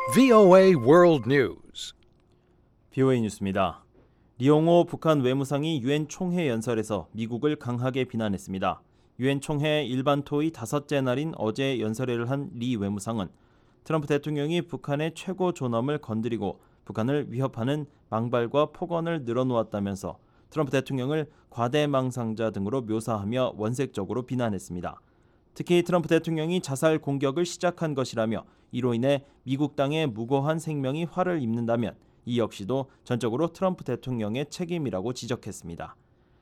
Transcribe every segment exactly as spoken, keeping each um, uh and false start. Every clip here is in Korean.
브이오에이 World News. 브이오에이 뉴스입니다. 리홍호 북한 외무상이 유엔 총회 연설에서 미국을 강하게 비난했습니다. 유엔 총회 일반 토의 다섯째 날인 어제 연설회를 한 리 외무상은 트럼프 대통령이 북한의 최고 존엄을 건드리고 북한을 위협하는 망발과 폭언을 늘어놓았다면서 트럼프 대통령을 과대망상자 등으로 묘사하며 원색적으로 비난했습니다. 특히 트럼프 대통령이 자살 공격을 시작한 것이라며 이로 인해 미국 땅의 무고한 생명이 화를 입는다면 이 역시도 전적으로 트럼프 대통령의 책임이라고 지적했습니다.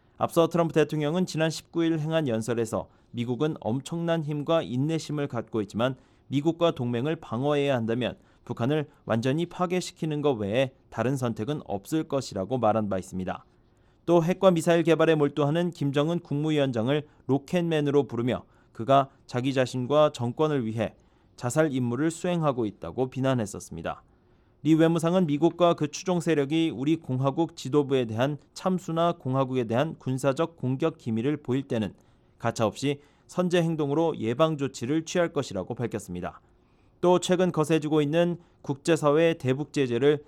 앞서 트럼프 대통령은 지난 십구 일 행한 연설에서 미국은 엄청난 힘과 인내심을 갖고 있지만 미국과 동맹을 방어해야 한다면 북한을 완전히 파괴시키는 것 외에 다른 선택은 없을 것이라고 말한 바 있습니다. 또 핵과 미사일 개발에 몰두하는 김정은 국무위원장을 로켓맨으로 부르며 그가 자기 자신과 정권을 위해 자살 임무를 수행하고 있다고 비난했었습니다. 리 외무상은 미국과 그 추종 세력이 우리 공화국 지도부에 대한 참수나 공화국에 대한 군사적 공격 기미를 보일 때는 가차없이 선제 행동으로 예방 조치를 취할 것이라고 밝혔습니다. 또 최근 거세지고 있는 국제사회의 대북 제재를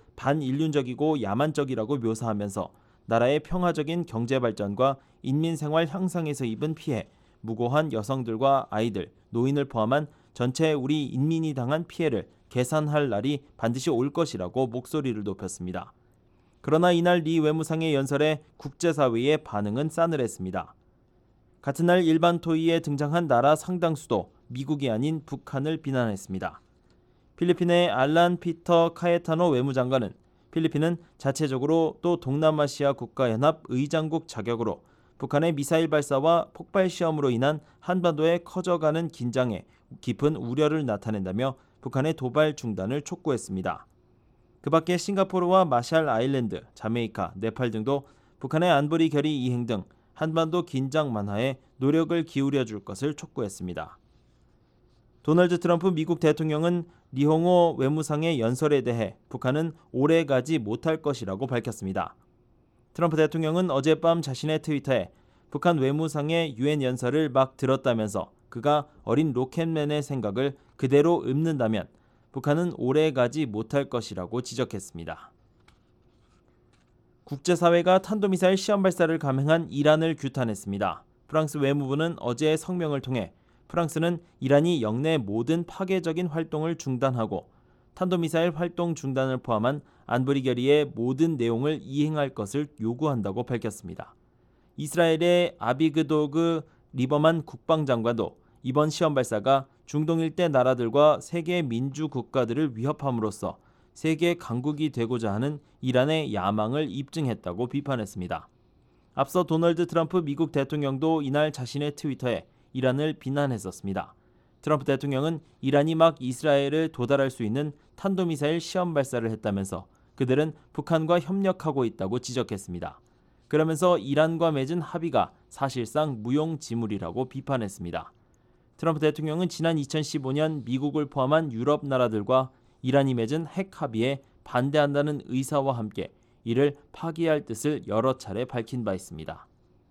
반인륜적이고 야만적이라고 묘사하면서 나라의 평화적인 경제 발전과 인민생활 향상에서 입은 피해, 무고한 여성들과 아이들, 노인을 포함한 전체 우리 인민이 당한 피해를 계산할 날이 반드시 올 것이라고 목소리를 높였습니다. 그러나 이날 리 외무상의 연설에 국제사회의 반응은 싸늘했습니다. 같은 날 일반 토의에 등장한 나라 상당수도 미국이 아닌 북한을 비난했습니다. 필리핀의 알란 피터 카에타노 외무장관은 필리핀은 자체적으로 또 동남아시아 국가연합 의장국 자격으로 북한의 미사일 발사와 폭발 시험으로 인한 한반도의 커져가는 긴장에 깊은 우려를 나타낸다며 북한의 도발 중단을 촉구했습니다. 그 밖에 싱가포르와 마샬 아일랜드, 자메이카, 네팔 등도 북한의 안보리 결의 이행 등 한반도 긴장 완화에 노력을 기울여 줄 것을 촉구했습니다. 도널드 트럼프 미국 대통령은 리홍호 외무상의 연설에 대해 북한은 오래 가지 못할 것이라고 밝혔습니다. 트럼프 대통령은 어젯밤 자신의 트위터에 북한 외무상의 유엔 연설을 막 들었다면서 그가 어린 로켓맨의 생각을 그대로 읊는다면 북한은 오래 가지 못할 것이라고 지적했습니다. 국제사회가 탄도미사일 시험 발사를 감행한 이란을 규탄했습니다. 프랑스 외무부는 어제 성명을 통해 프랑스는 이란이 영내 모든 파괴적인 활동을 중단하고 탄도미사일 활동 중단을 포함한 안보리 결의의 모든 내용을 이행할 것을 요구한다고 밝혔습니다. 이스라엘의 아비그도그 리버만 국방장관도 이번 시험 발사가 중동 일대 나라들과 세계 민주 국가들을 위협함으로써 세계 강국이 되고자 하는 이란의 야망을 입증했다고 비판했습니다. 앞서 도널드 트럼프 미국 대통령도 이날 자신의 트위터에 이란을 비난했었습니다. 트럼프 대통령은 이란이 막 이스라엘을 도달할 수 있는 탄도미사일 시험 발사를 했다면서 그들은 북한과 협력하고 있다고 지적했습니다. 그러면서 이란과 맺은 합의가 사실상 무용지물이라고 비판했습니다. 트럼프 대통령은 지난 이천십오 년 미국을 포함한 유럽 나라들과 이란이 맺은 핵 합의에 반대한다는 의사와 함께 이를 파기할 뜻을 여러 차례 밝힌 바 있습니다.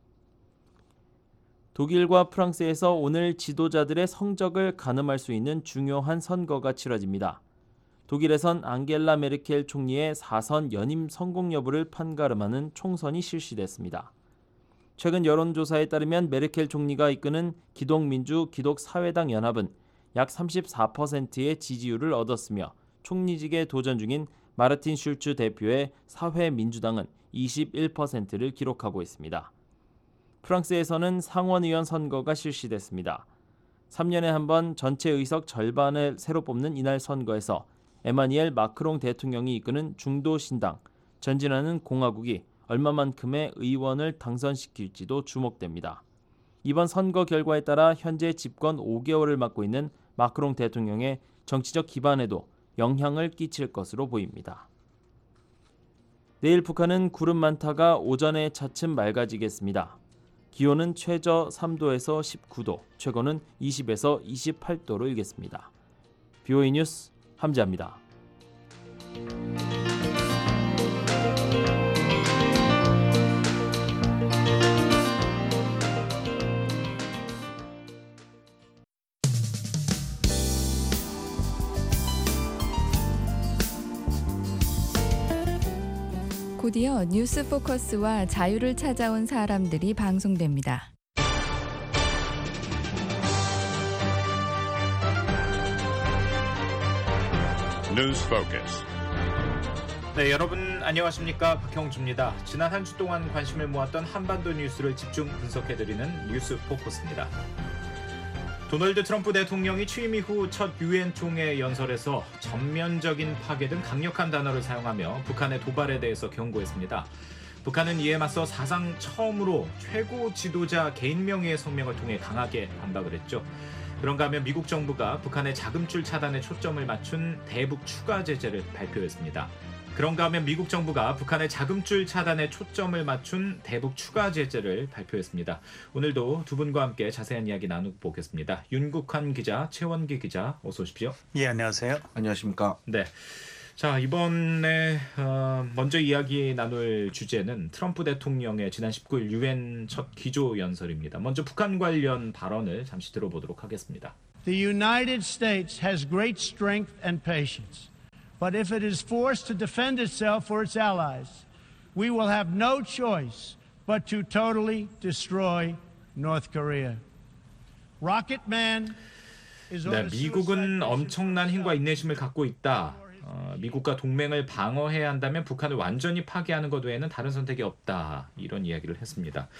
독일과 프랑스에서 오늘 지도자들의 성적을 가늠할 수 있는 중요한 선거가 치러집니다. 독일에선 앙겔라 메르켈 총리의 사선 연임 성공 여부를 판가름하는 총선이 실시됐습니다. 최근 여론조사에 따르면 메르켈 총리가 이끄는 기독민주 기독사회당 연합은 약 삼십사 퍼센트의 지지율을 얻었으며 총리직에 도전 중인 마르틴 슐츠 대표의 사회민주당은 이십일 퍼센트를 기록하고 있습니다. 프랑스에서는 상원의원 선거가 실시됐습니다. 삼 년에 한 번 전체 의석 절반을 새로 뽑는 이날 선거에서 에마니엘 마크롱 대통령이 이끄는 중도신당, 전진하는 공화국이 얼마만큼의 의원을 당선시킬지도 주목됩니다. 이번 선거 결과에 따라 현재 집권 오 개월을 맡고 있는 마크롱 대통령의 정치적 기반에도 영향을 끼칠 것으로 보입니다. 내일 북한은 구름 많다가 오전에 차츰 맑아지겠습니다. 기온은 최저 삼 도에서 십구 도, 최고는 이십에서 이십팔 도로 일겠습니다. 브이오에이 뉴스 함지아입니다. 곧이어 뉴스 포커스와 자유를 찾아온 사람들이 방송됩니다. News Focus. 네, 여러분 안녕하십니까? 박형주입니다. 지난 한 주 동안 관심을 모았던 한반도 뉴스를 집중 분석해드리는 뉴스 포커스입니다. 도널드 트럼프 대통령이 취임 이후 첫 유엔 총회 연설에서 전면적인 파괴 등 강력한 단어를 사용하며 북한의 도발에 대해서 경고했습니다. 북한은 이에 맞서 사상 처음으로 최고 지도자 개인 명의의 성명을 통해 강하게 반박을 했죠. 그런가 하면 미국 정부가 북한의 자금줄 차단에 초점을 맞춘 대북 추가 제재를 발표했습니다. 그런가 하면 미국 정부가 북한의 자금줄 차단에 초점을 맞춘 대북 추가 제재를 발표했습니다. 오늘도 두 분과 함께 자세한 이야기 나눠보겠습니다. 윤국환 기자, 최원기 기자, 어서 오십시오. 예, 안녕하세요. 안녕하십니까. 네. 자, 이번에 어, 먼저 이야기 나눌 주제는 트럼프 대통령의 지난 십구 일 유엔 첫 기조연설입니다. 먼저 북한 관련 발언을 잠시 들어보도록 하겠습니다. The United States has great strength and patience. But if it is forced to defend itself or its allies, we will have no choice but to totally destroy North Korea. Rocket Man is on 네, a suicide 미국은 mission 엄청난 힘과 for 인내심을 갖고 있다. 어, 미국과 동맹을 방어해야 한다면 북한을 완전히 파괴하는 것 외에는 다른 선택이 없다. 이런 이야기를 했습니다.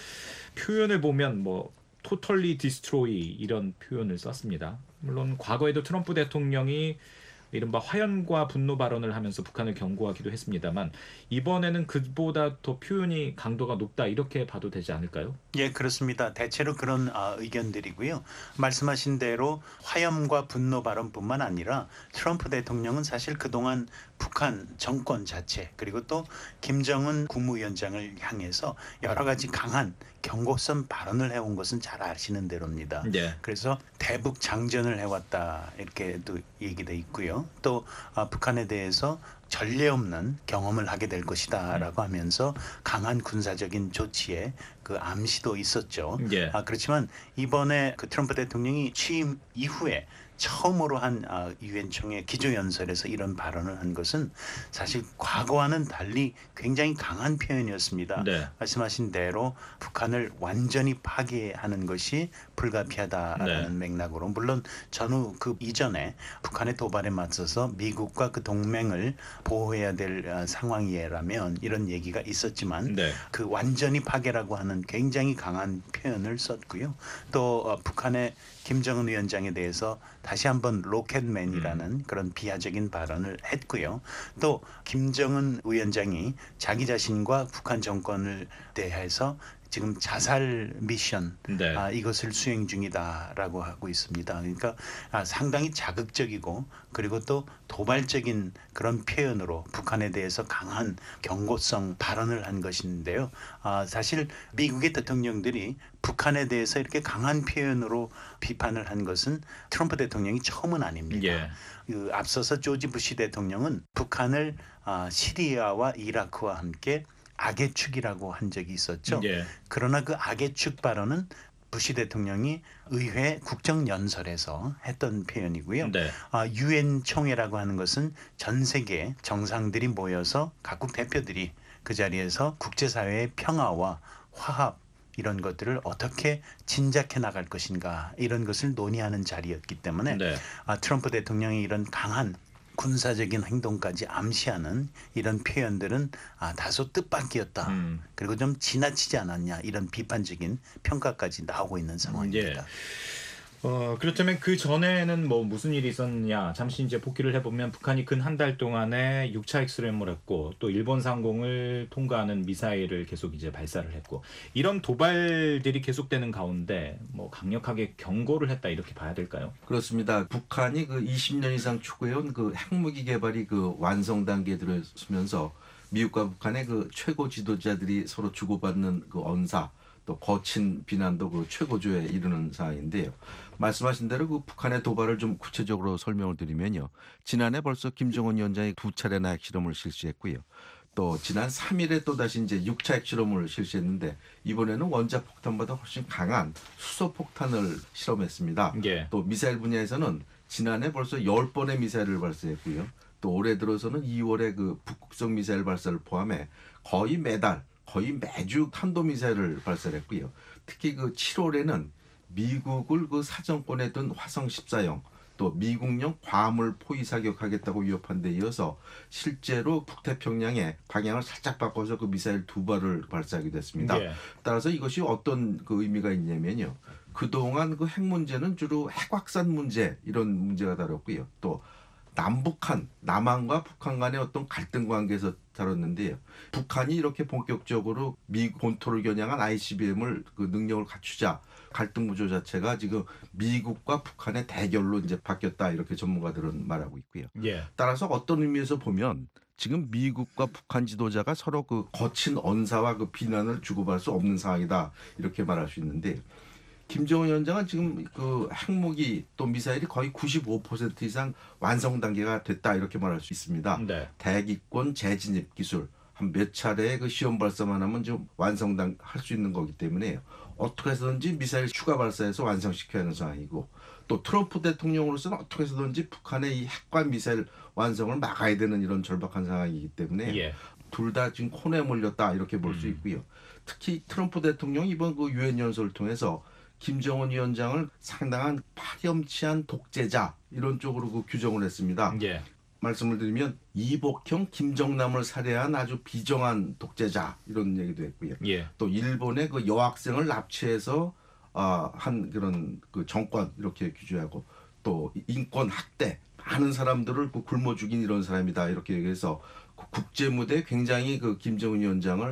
표현을 보면 뭐 totally destroy 이런 표현을 썼습니다. 물론 과거에도 트럼프 대통령이 이른바 화연과 분노 발언을 하면서 북한을 경고하기도 했습니다만 이번에는 그보다 더 표현이 강도가 높다 이렇게 봐도 되지 않을까요? 예, 그렇습니다. 대체로 그런 아, 의견들이고요. 말씀하신 대로 화염과 분노 발언뿐만 아니라 트럼프 대통령은 사실 그동안 북한 정권 자체 그리고 또 김정은 국무위원장을 향해서 여러 가지 강한 경고성 발언을 해온 것은 잘 아시는 대로입니다. 네. 그래서 대북 장전을 해왔다 이렇게도 얘기돼 있고요. 또 아, 북한에 대해서 전례 없는 경험을 하게 될 것이다라고 하면서 강한 군사적인 조치에 그 암시도 있었죠. 예. 아, 그렇지만 이번에 그 트럼프 대통령이 취임 이후에 처음으로 한 유엔 총회 기조연설에서 이런 발언을 한 것은 사실 과거와는 달리 굉장히 강한 표현이었습니다. 네. 말씀하신 대로 북한을 완전히 파괴하는 것이 불가피하다라는 네. 맥락으로 물론 전후 그 이전에 북한의 도발에 맞서서 미국과 그 동맹을 보호해야 될 상황이라면 이런 얘기가 있었지만 네. 그 완전히 파괴라고 하는 굉장히 강한 표현을 썼고요. 또 북한의 김정은 위원장에 대해서 다시 한번 로켓맨이라는 음. 그런 비하적인 발언을 했고요. 또 김정은 위원장이 자기 자신과 북한 정권을 대해서 지금 자살 미션 네. 아, 이것을 수행 중이다라고 하고 있습니다. 그러니까 아, 상당히 자극적이고 그리고 또 도발적인 그런 표현으로 북한에 대해서 강한 경고성 발언을 한 것인데요. 아, 사실 미국의 대통령들이 북한에 대해서 이렇게 강한 표현으로 비판을 한 것은 트럼프 대통령이 처음은 아닙니다. 예. 그 앞서서 조지 부시 대통령은 북한을 아, 시리아와 이라크와 함께 악의 축이라고 한 적이 있었죠. 예. 그러나 그 악의 축 발언은 부시 대통령이 의회 국정연설에서 했던 표현이고요. 네. 아, 유엔 총회라고 하는 것은 전 세계 정상들이 모여서 각국 대표들이 그 자리에서 국제사회의 평화와 화합 이런 것들을 어떻게 진작해 나갈 것인가 이런 것을 논의하는 자리였기 때문에 네. 아, 트럼프 대통령이 이런 강한 군사적인 행동까지 암시하는 이런 표현들은 아, 다소 뜻밖이었다. 음. 그리고 좀 지나치지 않았냐 이런 비판적인 평가까지 나오고 있는 상황입니다. 예. 어, 그렇다면 그 전에는 뭐 무슨 일이 있었냐 잠시 이제 복기를 해보면 북한이 근 한 달 동안에 육 차 핵실험을 했고 또 일본 상공을 통과하는 미사일을 계속 이제 발사를 했고 이런 도발들이 계속되는 가운데 뭐 강력하게 경고를 했다 이렇게 봐야 될까요? 그렇습니다. 북한이 그 이십 년 이상 추구해온 그 핵무기 개발이 그 완성 단계에 들어서면서 미국과 북한의 그 최고 지도자들이 서로 주고받는 그 언사 또 거친 비난도 그 최고조에 이르는 상황인데요. 말씀하신 대로 그 북한의 도발을 좀 구체적으로 설명을 드리면요. 지난해 벌써 김정은 위원장이 두 차례나 핵실험을 실시했고요. 또 지난 삼 일에 또다시 이제 육 차 핵실험을 실시했는데 이번에는 원자 폭탄보다 훨씬 강한 수소 폭탄을 실험했습니다. 예. 또 미사일 분야에서는 지난해 벌써 열 번의 미사일을 발사했고요. 또 올해 들어서는 이월에 그 북극성 미사일 발사를 포함해 거의 매달 거의 매주 탄도미사일을 발사했고요. 특히 그 칠월에는 미국을 그 사정권에 둔 화성 십사형 또 미국령 괌을 포위 사격하겠다고 위협한 데 이어서 실제로 북태평양에 방향을 살짝 바꿔서 그 미사일 두 발을 발사하게 됐습니다. 예. 따라서 이것이 어떤 그 의미가 있냐면요. 그동안 그 핵 문제는 주로 핵 확산 문제 이런 문제가 다뤘고요. 또 남북한, 남한과 북한 간의 어떤 갈등 관계에서 다뤘는데요. 북한이 이렇게 본격적으로 미국 본토를 겨냥한 아이씨비엠을 그 능력을 갖추자 갈등 구조 자체가 지금 미국과 북한의 대결로 이제 바뀌었다 이렇게 전문가들은 말하고 있고요. 예. 따라서 어떤 의미에서 보면 지금 미국과 북한 지도자가 서로 그 거친 언사와 그 비난을 주고받을 수 없는 상황이다 이렇게 말할 수 있는데. 김정은 위원장은 지금 그 핵무기 또 미사일이 거의 구십오 퍼센트 이상 완성 단계가 됐다 이렇게 말할 수 있습니다. 네. 대기권 재진입 기술 한 몇 차례의 그 시험 발사만 하면 좀 완성할 수 있는 거기 때문에 어떻게 해서든지 미사일 추가 발사해서 완성시켜야 하는 상황이고 또 트럼프 대통령으로서는 어떻게 해서든지 북한의 이 핵과 미사일 완성을 막아야 되는 이런 절박한 상황이기 때문에 예. 둘 다 지금 코너에 몰렸다 이렇게 볼 수 음. 있고요. 특히 트럼프 대통령이 이번 그 유엔 연설을 통해서 김정은 위원장을 상당한 파렴치한 독재자 이런 쪽으로 그 규정을 했습니다. 예. 말씀을 드리면 이복형 김정남을 살해한 아주 비정한 독재자 이런 얘기도 했고요. 예. 또 일본의 그 여학생을 납치해서 어, 한 그런 그 정권 이렇게 규정하고 또 인권 학대 많은 사람들을 그 굶어 죽인 이런 사람이다 이렇게 얘기해서 그 국제 무대에 굉장히 그 김정은 위원장을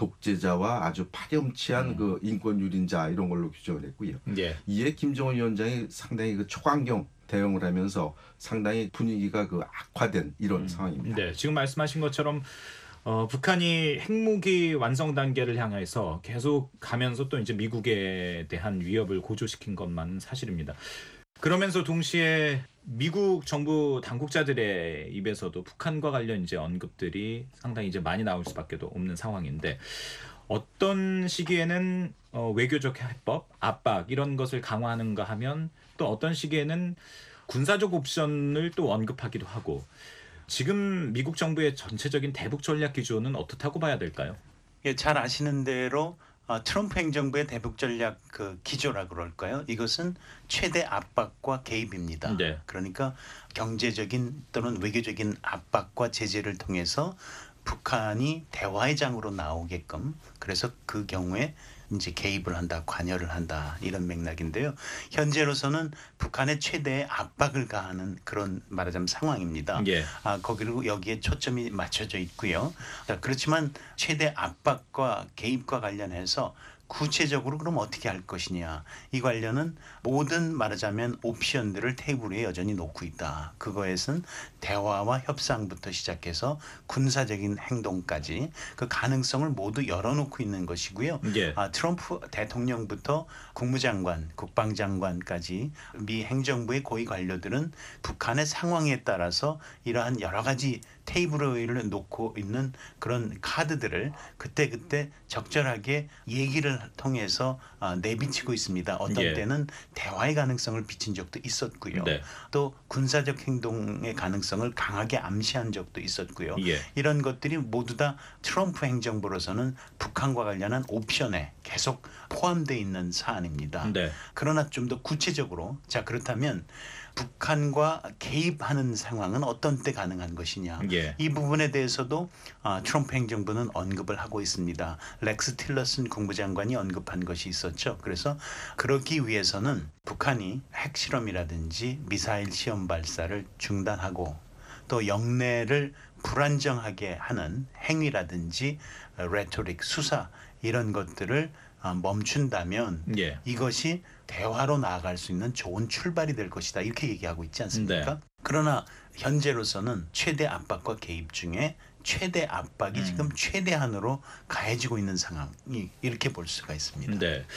독재자와 아주 파렴치한 음. 그 인권 유린자 이런 걸로 규정을 했고요. 예. 이에 김정은 위원장이 상당히 그 초강경 대응을 하면서 상당히 분위기가 그 악화된 이런 음. 상황입니다. 네, 지금 말씀하신 것처럼 어, 북한이 핵무기 완성 단계를 향해서 계속 가면서 또 이제 미국에 대한 위협을 고조시킨 것만 사실입니다. 그러면서 동시에 미국 정부 당국자들의 입에서도 북한과 관련 이제 언급들이 상당히 이제 많이 나올 수밖에 없는 상황인데 어떤 시기에는 어, 외교적 해법, 압박 이런 것을 강화하는가 하면 또 어떤 시기에는 군사적 옵션을 또 언급하기도 하고 지금 미국 정부의 전체적인 대북 전략 기조는 어떻다고 봐야 될까요? 예, 잘 아시는 대로 어, 트럼프 행정부의 대북 전략 그 기조라 그럴까요? 이것은 최대 압박과 개입입니다. 네. 그러니까 경제적인 또는 외교적인 압박과 제재를 통해서 북한이 대화의 장으로 나오게끔 그래서 그 경우에 이제 개입을 한다, 관여를 한다 이런 맥락인데요. 현재로서는 북한의 최대의 압박을 가하는 그런 말하자면 상황입니다. 예. 아, 거기로 여기에 초점이 맞춰져 있고요. 자, 그렇지만 최대 압박과 개입과 관련해서 구체적으로 그럼 어떻게 할 것이냐 이 관련은 모든 말하자면 옵션들을 테이블 위에 여전히 놓고 있다. 그거에선 대화와 협상부터 시작해서 군사적인 행동까지 그 가능성을 모두 열어놓고 있는 것이고요. 예. 아, 트럼프 대통령부터 국무장관, 국방장관까지 미 행정부의 고위 관료들은 북한의 상황에 따라서 이러한 여러 가지 테이블 위에 놓고 있는 그런 카드들을 그때그때 적절하게 얘기를 통해서 내비치고 있습니다. 어떤 예. 때는 대화의 가능성을 비친 적도 있었고요. 네. 또 군사적 행동의 가능성을 강하게 암시한 적도 있었고요. 예. 이런 것들이 모두 다 트럼프 행정부로서는 북한과 관련한 옵션에 계속 포함되어 있는 사안입니다. 네. 그러나 좀 더 구체적으로 자 그렇다면 북한과 개입하는 상황은 어떤 때 가능한 것이냐. 예. 이 부분에 대해서도 아, 트럼프 행정부는 언급을 하고 있습니다. 렉스 틸러슨 국무장관이 언급한 것이 있었죠. 그래서 그러기 위해서는 북한이 핵실험이라든지 미사일 시험 발사를 중단하고 또 영내를 불안정하게 하는 행위라든지 레토릭, 수사 이런 것들을 멈춘다면 예. 이것이 대화로 나아갈 수 있는 좋은 출발이 될 것이다. 이렇게 얘기하고 있지 않습니까? 네. 그러나 현재로서는 최대 압박과 개입 중에 최대 압박이 음. 지금 최대한으로 가해지고 있는 상황이 이렇게 볼 수가 있습니다. 네.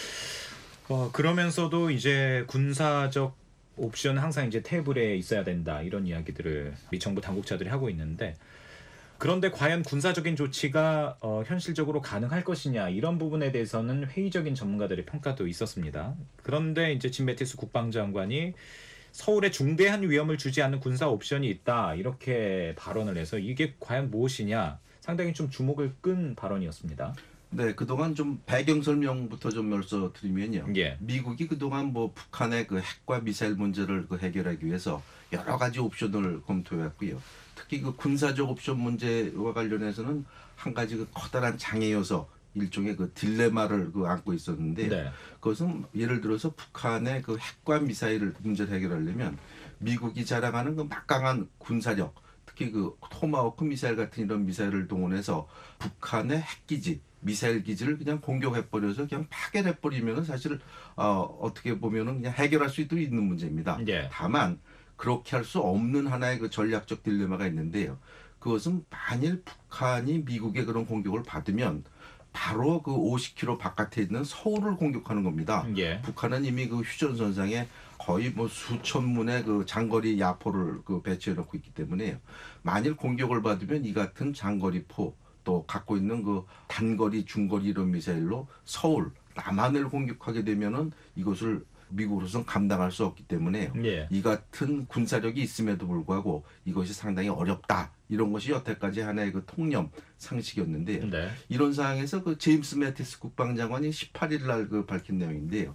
어, 그러면서도 이제 군사적 옵션은 항상 이제 테이블에 있어야 된다. 이런 이야기들을 미 정부 당국자들이 하고 있는데 그런데 과연 군사적인 조치가 어, 현실적으로 가능할 것이냐 이런 부분에 대해서는 회의적인 전문가들의 평가도 있었습니다. 그런데 이제 짐 매티스 국방장관이 서울에 중대한 위험을 주지 않는 군사 옵션이 있다 이렇게 발언을 해서 이게 과연 무엇이냐 상당히 좀 주목을 끈 발언이었습니다. 네, 그동안 좀 배경 설명부터 좀 먼저 드리면요. 예. 미국이 그동안 뭐 북한의 그 핵과 미사일 문제를 그 해결하기 위해서 여러 가지 옵션을 검토해왔고요. 특히 그 군사적 옵션 문제와 관련해서는 한 가지 그 커다란 장애 요소, 일종의 그 딜레마를 그 안고 있었는데요. 네. 그것은 예를 들어서 북한의 그 핵과 미사일 문제를 해결하려면 미국이 자랑하는 그 막강한 군사력, 특히 그 토마호크 미사일 같은 이런 미사일을 동원해서 북한의 핵기지, 미사일 기지를 그냥 공격해버려서 그냥 파괴해버리면 사실 어, 어떻게 보면은 그냥 해결할 수도 있는 문제입니다. 예. 다만 그렇게 할 수 없는 하나의 그 전략적 딜레마가 있는데요. 그것은 만일 북한이 미국의 그런 공격을 받으면 바로 그 오십 킬로미터 바깥에 있는 서울을 공격하는 겁니다. 예. 북한은 이미 그 휴전선상에 거의 뭐 수천 문의 그 장거리 야포를 그 배치해 놓고 있기 때문에요. 만일 공격을 받으면 이 같은 장거리 포 또 갖고 있는 그 단거리, 중거리 이런 미사일로 서울, 남한을 공격하게 되면은 이것을 미국으로서는 감당할 수 없기 때문에 예. 이 같은 군사력이 있음에도 불구하고 이것이 상당히 어렵다. 이런 것이 여태까지 하나의 그 통념 상식이었는데요. 네. 이런 상황에서 그 제임스 매티스 국방장관이 십팔 일 날 그 밝힌 내용인데요.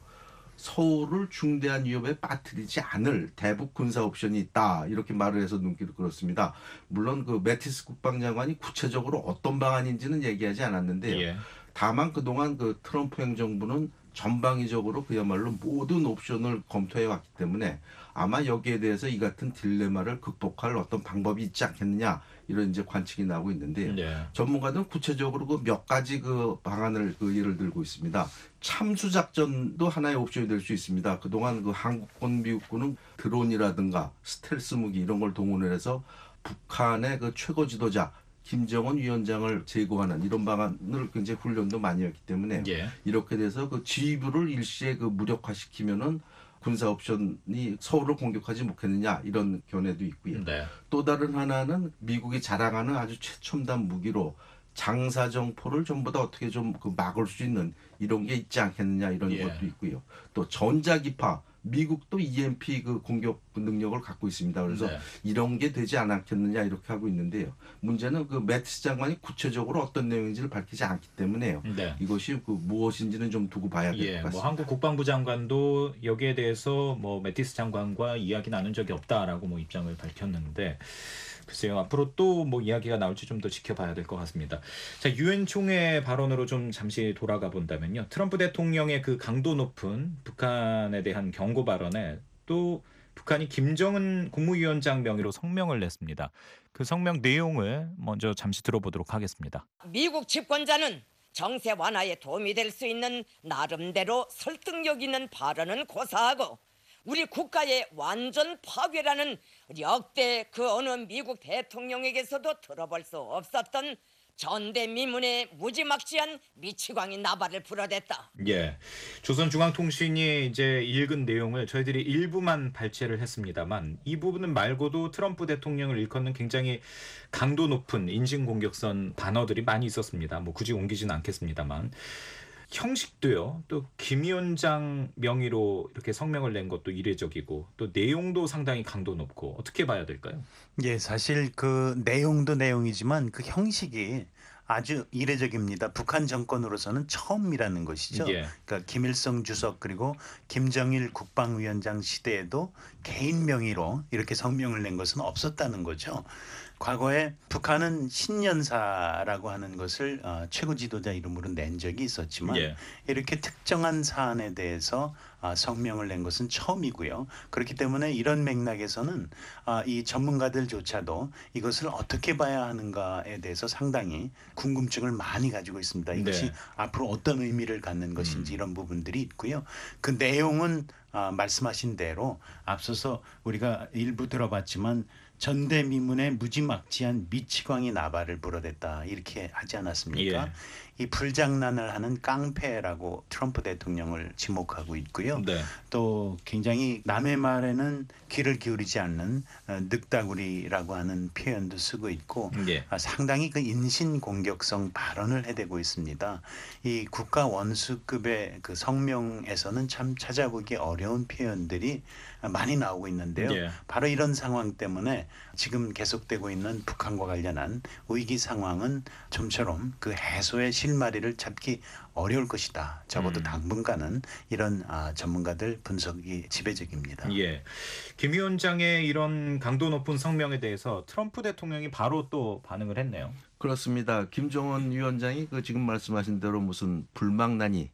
서울을 중대한 위협에 빠뜨리지 않을 대북 군사 옵션이 있다 이렇게 말을 해서 눈길을 끌었습니다. 물론 그 매티스 국방장관이 구체적으로 어떤 방안인지는 얘기하지 않았는데요. 예. 다만 그동안 그 트럼프 행정부는 전방위적으로 그야말로 모든 옵션을 검토해 왔기 때문에 아마 여기에 대해서 이 같은 딜레마를 극복할 어떤 방법이 있지 않겠느냐 이런 이제 관측이 나오고 있는데요. 네. 전문가들은 구체적으로 그 몇 가지 그 방안을 그 예를 들고 있습니다. 참수 작전도 하나의 옵션이 될 수 있습니다. 그동안 그 한국군, 미국군은 드론이라든가 스텔스 무기 이런 걸 동원해서 북한의 그 최고 지도자 김정은 위원장을 제거하는 이런 방안을 굉장히 훈련도 많이 했기 때문에 예. 이렇게 돼서 그 지휘부를 일시에 그 무력화시키면은 군사 옵션이 서울을 공격하지 못했느냐 이런 견해도 있고요. 네. 또 다른 하나는 미국이 자랑하는 아주 최첨단 무기로 장사정포를 전부 다 어떻게 좀 그 막을 수 있는 이런 게 있지 않겠느냐 이런 예. 것도 있고요. 또 전자기파 미국도 이엠피 그 공격 능력을 갖고 있습니다. 그래서 네. 이런 게 되지 않았겠느냐 이렇게 하고 있는데요. 문제는 그 매티스 장관이 구체적으로 어떤 내용인지를 밝히지 않기 때문에요. 네. 이것이 그 무엇인지는 좀 두고 봐야 될 것 예, 같습니다. 뭐 한국 국방부 장관도 여기에 대해서 뭐 매티스 장관과 이야기 나눈 적이 없다라고 뭐 입장을 밝혔는데 글쎄요 앞으로 또 뭐 이야기가 나올지 좀 더 지켜봐야 될 것 같습니다. 자 유엔 총회 발언으로 좀 잠시 돌아가 본다면요 트럼프 대통령의 그 강도 높은 북한에 대한 경고 발언에 또 북한이 김정은 국무위원장 명의로 성명을 냈습니다. 그 성명 내용을 먼저 잠시 들어보도록 하겠습니다. 미국 집권자는 정세 완화에 도움이 될 수 있는 나름대로 설득력 있는 발언은 고사하고 우리 국가의 완전 파괴라는 역대 그 어느 미국 대통령에게서도 들어볼 수 없었던 전대미문의 무지막지한 미치광이 나발을 불어댔다. 예, 조선중앙통신이 이제 읽은 내용을 저희들이 일부만 발췌를 했습니다만 이 부분은 말고도 트럼프 대통령을 일컫는 굉장히 강도 높은 인신공격선 단어들이 많이 있었습니다. 뭐 굳이 옮기지는 않겠습니다만 형식도요. 또 김 위원장 명의로 이렇게 성명을 낸 것도 이례적이고 또 내용도 상당히 강도 높고 어떻게 봐야 될까요? 예, 사실 그 내용도 내용이지만 그 형식이 아주 이례적입니다. 북한 정권으로서는 처음이라는 것이죠. 예. 그러니까 김일성 주석 그리고 김정일 국방위원장 시대에도 개인 명의로 이렇게 성명을 낸 것은 없었다는 거죠. 과거에 북한은 신년사라고 하는 것을 어, 최고 지도자 이름으로 낸 적이 있었지만 예. 이렇게 특정한 사안에 대해서 어, 성명을 낸 것은 처음이고요. 그렇기 때문에 이런 맥락에서는 어, 이 전문가들조차도 이것을 어떻게 봐야 하는가에 대해서 상당히 궁금증을 많이 가지고 있습니다. 이것이 네. 앞으로 어떤 의미를 갖는 것인지 음. 이런 부분들이 있고요. 그 내용은 어, 말씀하신 대로 앞서서 우리가 일부 들어봤지만 전대미문의 무지막지한 미치광이 나발을 불어댔다 이렇게 하지 않았습니까? 예. 이 불장난을 하는 깡패라고 트럼프 대통령을 지목하고 있고요. 네. 또 굉장히 남의 말에는 귀를 기울이지 않는 어, 늑다구리라고 하는 표현도 쓰고 있고 예. 아, 상당히 그 인신 공격성 발언을 해대고 있습니다. 이 국가 원수급의 그 성명에서는 참 찾아보기 어려운 표현들이 많이 나오고 있는데요. 예. 바로 이런 상황 때문에 지금 계속되고 있는 북한과 관련한 위기 상황은 좀처럼 그 해소의 실마리를 잡기 어려울 것이다. 적어도 음. 당분간은 이런 아, 전문가들 분석이 지배적입니다. 예. 김 위원장의 이런 강도 높은 성명에 대해서 트럼프 대통령이 바로 또 반응을 했네요. 그렇습니다. 김정은 위원장이 그 지금 말씀하신 대로 무슨 불망나니,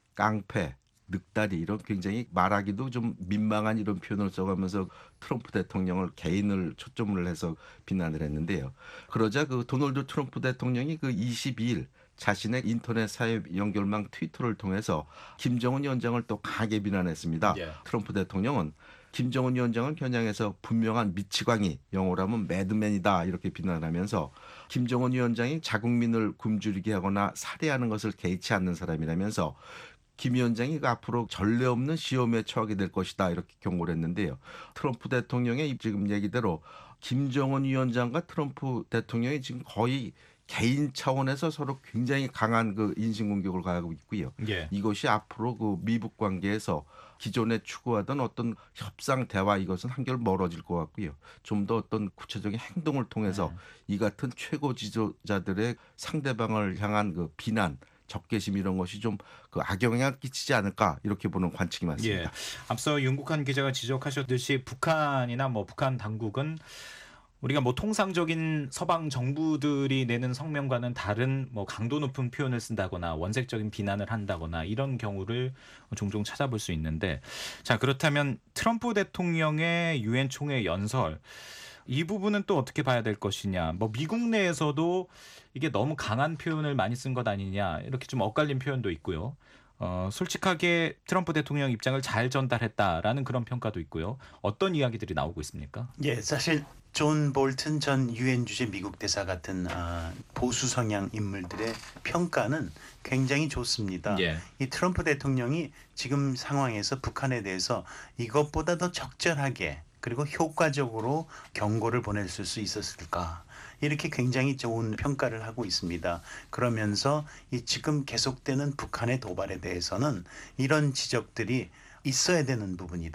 깡패, 늑다리 이런 굉장히 말하기도 좀 민망한 이런 표현을 써가면서 트럼프 대통령을 개인을 초점을 해서 비난을 했는데요. 그러자 그 도널드 트럼프 대통령이 그 이십이 일 자신의 인터넷 사회 연결망 트위터를 통해서 김정은 위원장을 또 강하게 비난했습니다. 예. 트럼프 대통령은 김정은 위원장을 겨냥해서 분명한 미치광이, 영어로 하면 매드맨이다 이렇게 비난하면서 김정은 위원장이 자국민을 굶주리게 하거나 살해하는 것을 개의치 않는 사람이라면서 김 위원장이 앞으로 전례 없는 시험에 처하게 될 것이다 이렇게 경고를 했는데요. 트럼프 대통령의 지금 얘기대로 김정은 위원장과 트럼프 대통령이 지금 거의 개인 차원에서 서로 굉장히 강한 그 인신공격을 가하고 있고요. 예. 이것이 앞으로 그 미북 관계에서 기존에 추구하던 어떤 협상 대화 이것은 한결 멀어질 것 같고요. 좀 더 어떤 구체적인 행동을 통해서 네. 이 같은 최고 지도자들의 상대방을 향한 그 비난, 적개심 이런 것이 좀 그 악영향을 끼치지 않을까 이렇게 보는 관측이 많습니다. 예. 앞서 윤국한 기자가 지적하셨듯이 북한이나 뭐 북한 당국은 우리가 뭐 통상적인 서방 정부들이 내는 성명과는 다른 뭐 강도 높은 표현을 쓴다거나 원색적인 비난을 한다거나 이런 경우를 종종 찾아볼 수 있는데, 자 그렇다면 트럼프 대통령의 유엔 총회 연설 이 부분은 또 어떻게 봐야 될 것이냐. 뭐 미국 내에서도 이게 너무 강한 표현을 많이 쓴 것 아니냐 이렇게 좀 엇갈린 표현도 있고요. 어, 솔직하게 트럼프 대통령 입장을 잘 전달했다라는 그런 평가도 있고요. 어떤 이야기들이 나오고 있습니까? 예, 사실 존 볼튼 전 유엔 주재 미국 대사 같은 아, 보수 성향 인물들의 평가는 굉장히 좋습니다. 예. 이 트럼프 대통령이 지금 상황에서 북한에 대해서 이것보다 더 적절하게 그리고 효과적으로 경고를 보낼 수 있었을까? 이렇게 굉장히 좋은 평가를 하고 있습니다. 그러면서 이 지금 계속되는 북한의 도발에 대해서는 이런 지적들이 있어야 되는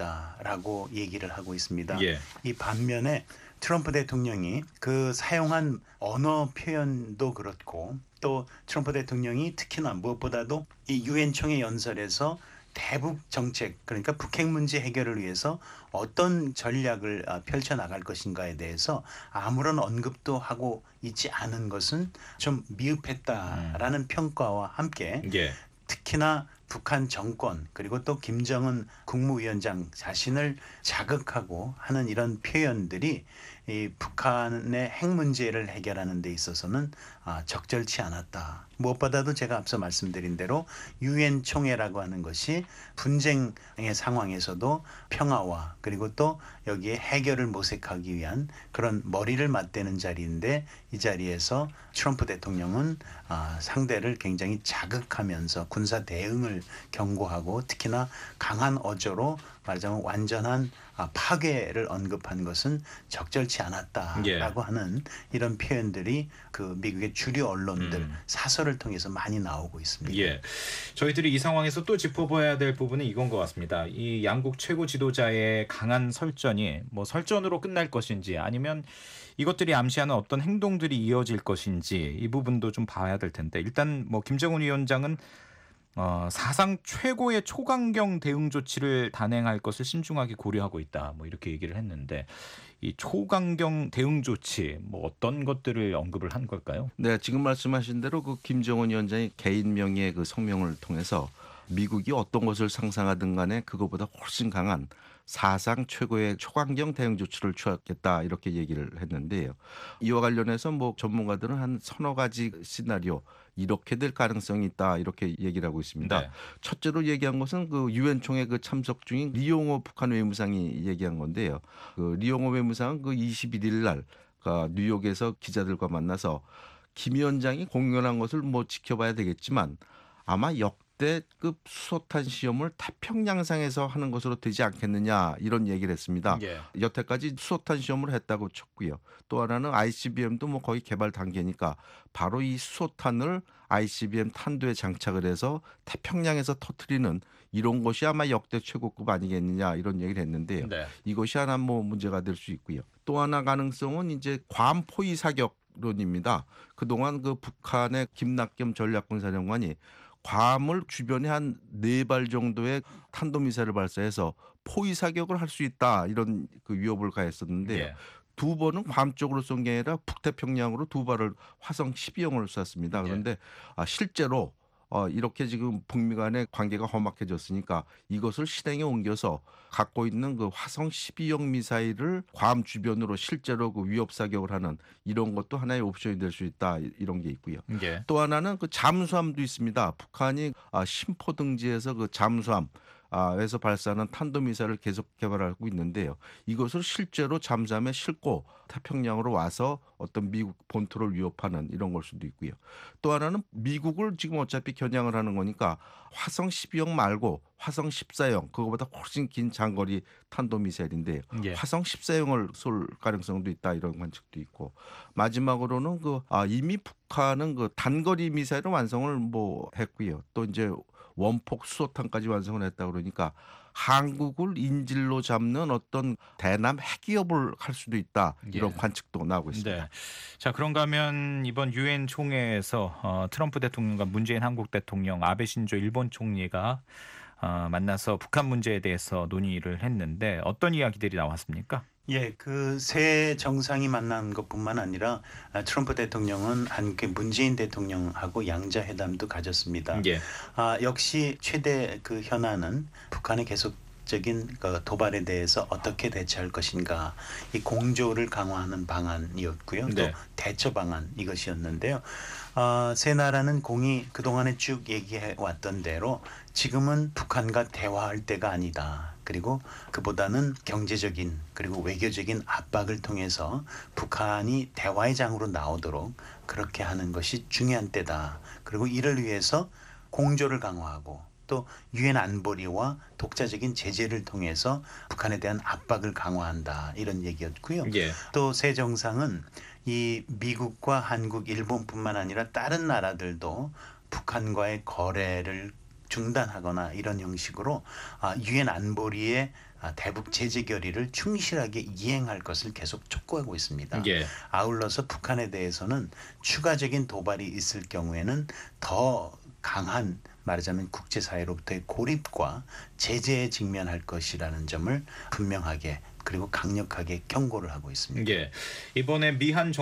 부분이다라고 얘기를 하고 있습니다. 예. 이 반면에 트럼프 대통령이 그 사용한 언어 표현도 그렇고 또 트럼프 대통령이 특히나 무엇보다도 이 유엔 총회 연설에서 대북 정책 그러니까 북핵 문제 해결을 위해서 어떤 전략을 펼쳐 나갈 것인가에 대해서 아무런 언급도 하고 있지 않은 것은 좀 미흡했다라는 음. 평가와 함께 예. 특히나 북한 정권 그리고 또 김정은 국무위원장 자신을 자극하고 하는 이런 표현들이 이 북한의 핵 문제를 해결하는 데 있어서는 아, 적절치 않았다. 무엇보다도 제가 앞서 말씀드린 대로 유엔 총회라고 하는 것이 분쟁의 상황에서도 평화와 그리고 또 여기에 해결을 모색하기 위한 그런 머리를 맞대는 자리인데 이 자리에서 트럼프 대통령은 아, 상대를 굉장히 자극하면서 군사 대응을 경고하고 특히나 강한 어조로 말하자면 완전한 아, 파괴를 언급한 것은 적절치 않았다라고 예. 하는 이런 표현들이 그 미국의 주류 언론들 음. 사설을 통해서 많이 나오고 있습니다. 예, 저희들이 이 상황에서 또 짚어봐야 될 부분은 이건 것 같습니다. 이 양국 최고 지도자의 강한 설전이 뭐 설전으로 끝날 것인지 아니면 이것들이 암시하는 어떤 행동들이 이어질 것인지 이 부분도 좀 봐야 될 텐데 일단 뭐 김정은 위원장은 어, 사상 최고의 초강경 대응 조치를 단행할 것을 신중하게 고려하고 있다. 뭐 이렇게 얘기를 했는데 이 초강경 대응 조치 뭐 어떤 것들을 언급을 한 걸까요? 네, 지금 말씀하신 대로 그 김정은 위원장이 개인 명의의 그 성명을 통해서 미국이 어떤 것을 상상하든 간에 그것보다 훨씬 강한 사상 최고의 초강경 대응 조치를 취하겠다 이렇게 얘기를 했는데요. 이와 관련해서 뭐 전문가들은 한 서너 가지 시나리오 이렇게 될 가능성이 있다 이렇게 얘기를 하고 있습니다. 네. 첫째로 얘기한 것은 그 유엔 총회 그 참석 중인 리용호 북한 외무상이 얘기한 건데요. 그 리용호 외무상은 그 이십일 일 날 그 뉴욕에서 기자들과 만나서 김 위원장이 공연한 것을 뭐 지켜봐야 되겠지만 아마 역 역대급 수소탄 시험을 태평양상에서 하는 것으로 되지 않겠느냐 이런 얘기를 했습니다. 예. 여태까지 수소탄 시험을 했다고 쳤고요. 또 하나는 아이씨비엠도 뭐 거의 개발 단계니까 바로 이 수소탄을 아이씨비엠 탄도에 장착을 해서 태평양에서 터뜨리는 이런 것이 아마 역대 최고급 아니겠느냐 이런 얘기를 했는데요. 네. 이것이 하나 뭐 문제가 될 수 있고요. 또 하나 가능성은 이제 괌 포위 사격론입니다. 그동안 그 북한의 김낙겸 전략군사령관이 괌을 주변에 한 네 발 정도의 탄도미사일을 발사해서 포위 사격을 할 수 있다 이런 그 위협을 가했었는데요. 예. 두 번은 괌 쪽으로 쏜 게 아니라 북태평양으로 두 발을 화성 십이형을 쐈습니다. 그런데 아, 실제로 어, 이렇게 지금 북미 간의 관계가 험악해졌으니까 이것을 실행에 옮겨서 갖고 있는 그 화성 십이형 미사일을 괌 주변으로 실제로 그 위협 사격을 하는 이런 것도 하나의 옵션이 될 수 있다 이런 게 있고요. 예. 또 하나는 그 잠수함도 있습니다. 북한이 아, 심포 등지에서 그 잠수함 아, 에서 발사하는 탄도미사일을 계속 개발하고 있는데요. 이것을 실제로 잠수함에 싣고 태평양으로 와서 어떤 미국 본토를 위협하는 이런 걸 수도 있고요. 또 하나는 미국을 지금 어차피 겨냥을 하는 거니까 화성 십이형 말고 화성 십사형 그거보다 훨씬 긴 장거리 탄도미사일인데요. 예. 화성 십사형을 쏠 가능성도 있다 이런 관측도 있고 마지막으로는 그 아, 이미 북한은 그 단거리 미사일을 완성을 뭐 했고요. 또 이제 원폭 수소탄까지 완성을 했다 그러니까 한국을 인질로 잡는 어떤 대남 핵기업을 할 수도 있다 이런 예. 관측도 나오고 있습니다. 네. 자, 그런가 하면 이번 유엔 총회에서 어, 트럼프 대통령과 문재인 한국 대통령, 아베 신조 일본 총리가 어, 만나서 북한 문제에 대해서 논의를 했는데 어떤 이야기들이 나왔습니까? 예, 그 새 정상이 만난 것뿐만 아니라 트럼프 대통령은 한국의 문재인 대통령하고 양자회담도 가졌습니다. 예. 아, 역시 최대 그 현안은 북한의 계속적인 그 도발에 대해서 어떻게 대처할 것인가, 이 공조를 강화하는 방안이었고요. 네. 또 대처 방안 이것이었는데요. 어, 세 나라는 공이 그동안에 쭉 얘기해 왔던 대로 지금은 북한과 대화할 때가 아니다. 그리고 그보다는 경제적인 그리고 외교적인 압박을 통해서 북한이 대화의 장으로 나오도록 그렇게 하는 것이 중요한 때다. 그리고 이를 위해서 공조를 강화하고 또 유엔 안보리와 독자적인 제재를 통해서 북한에 대한 압박을 강화한다. 이런 얘기였고요. 예. 또 새 정상은 이 미국과 한국, 일본뿐만 아니라 다른 나라들도 북한과의 거래를 중단하거나 이런 형식으로 유엔 안보리의 대북 제재 결의를 충실하게 이행할 것을 계속 촉구하고 있습니다. 예. 아울러서 북한에 대해서는 추가적인 도발이 있을 경우에는 더 강한 말하자면 국제사회로부터의 고립과 제재에 직면할 것이라는 점을 분명하게 그리고 강력하게 경고를 하고 있습니다. 예. 이번에 미한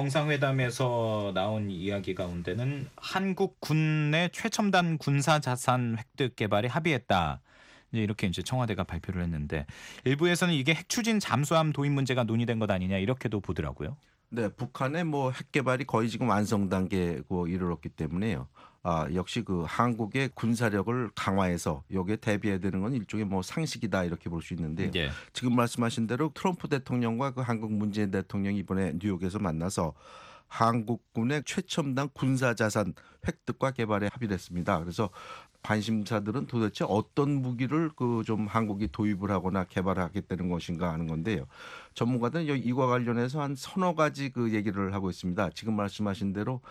정상회담에서 나온 이야기 가운데는 한국 군내 최첨단 군사 자산 획득 개발에 합의했다. 이렇게 이제 청와대가 발표를 했는데 일부에서는 이게 핵 추진 잠수함 도입 문제가 논의된 것 아니냐 이렇게도 보더라고요. 네, 북한의 뭐 핵 개발이 거의 지금 완성 단계고 이르렀기 때문에요. 아, 역시 그 한국의 군사력을 강화해서 여기에 대비해야 되는 건 일종의 뭐 상식이다 이렇게 볼 수 있는데요. 예. 지금 말씀하신 대로 트럼프 대통령과 그 한국 문재인 대통령이 이번에 뉴욕에서 만나서 한국군의 최첨단 군사 자산 획득과 개발에 합의를 했습니다. 그래서 관심사들은 도대체 어떤 무기를 그 좀 한국이 도입을 하거나 개발하겠다는 것인가 하는 건데요. 전문가들은 이와 관련해서 한 서너 가지 그 얘기를 하고 있습니다. 지금 말씀하신 대로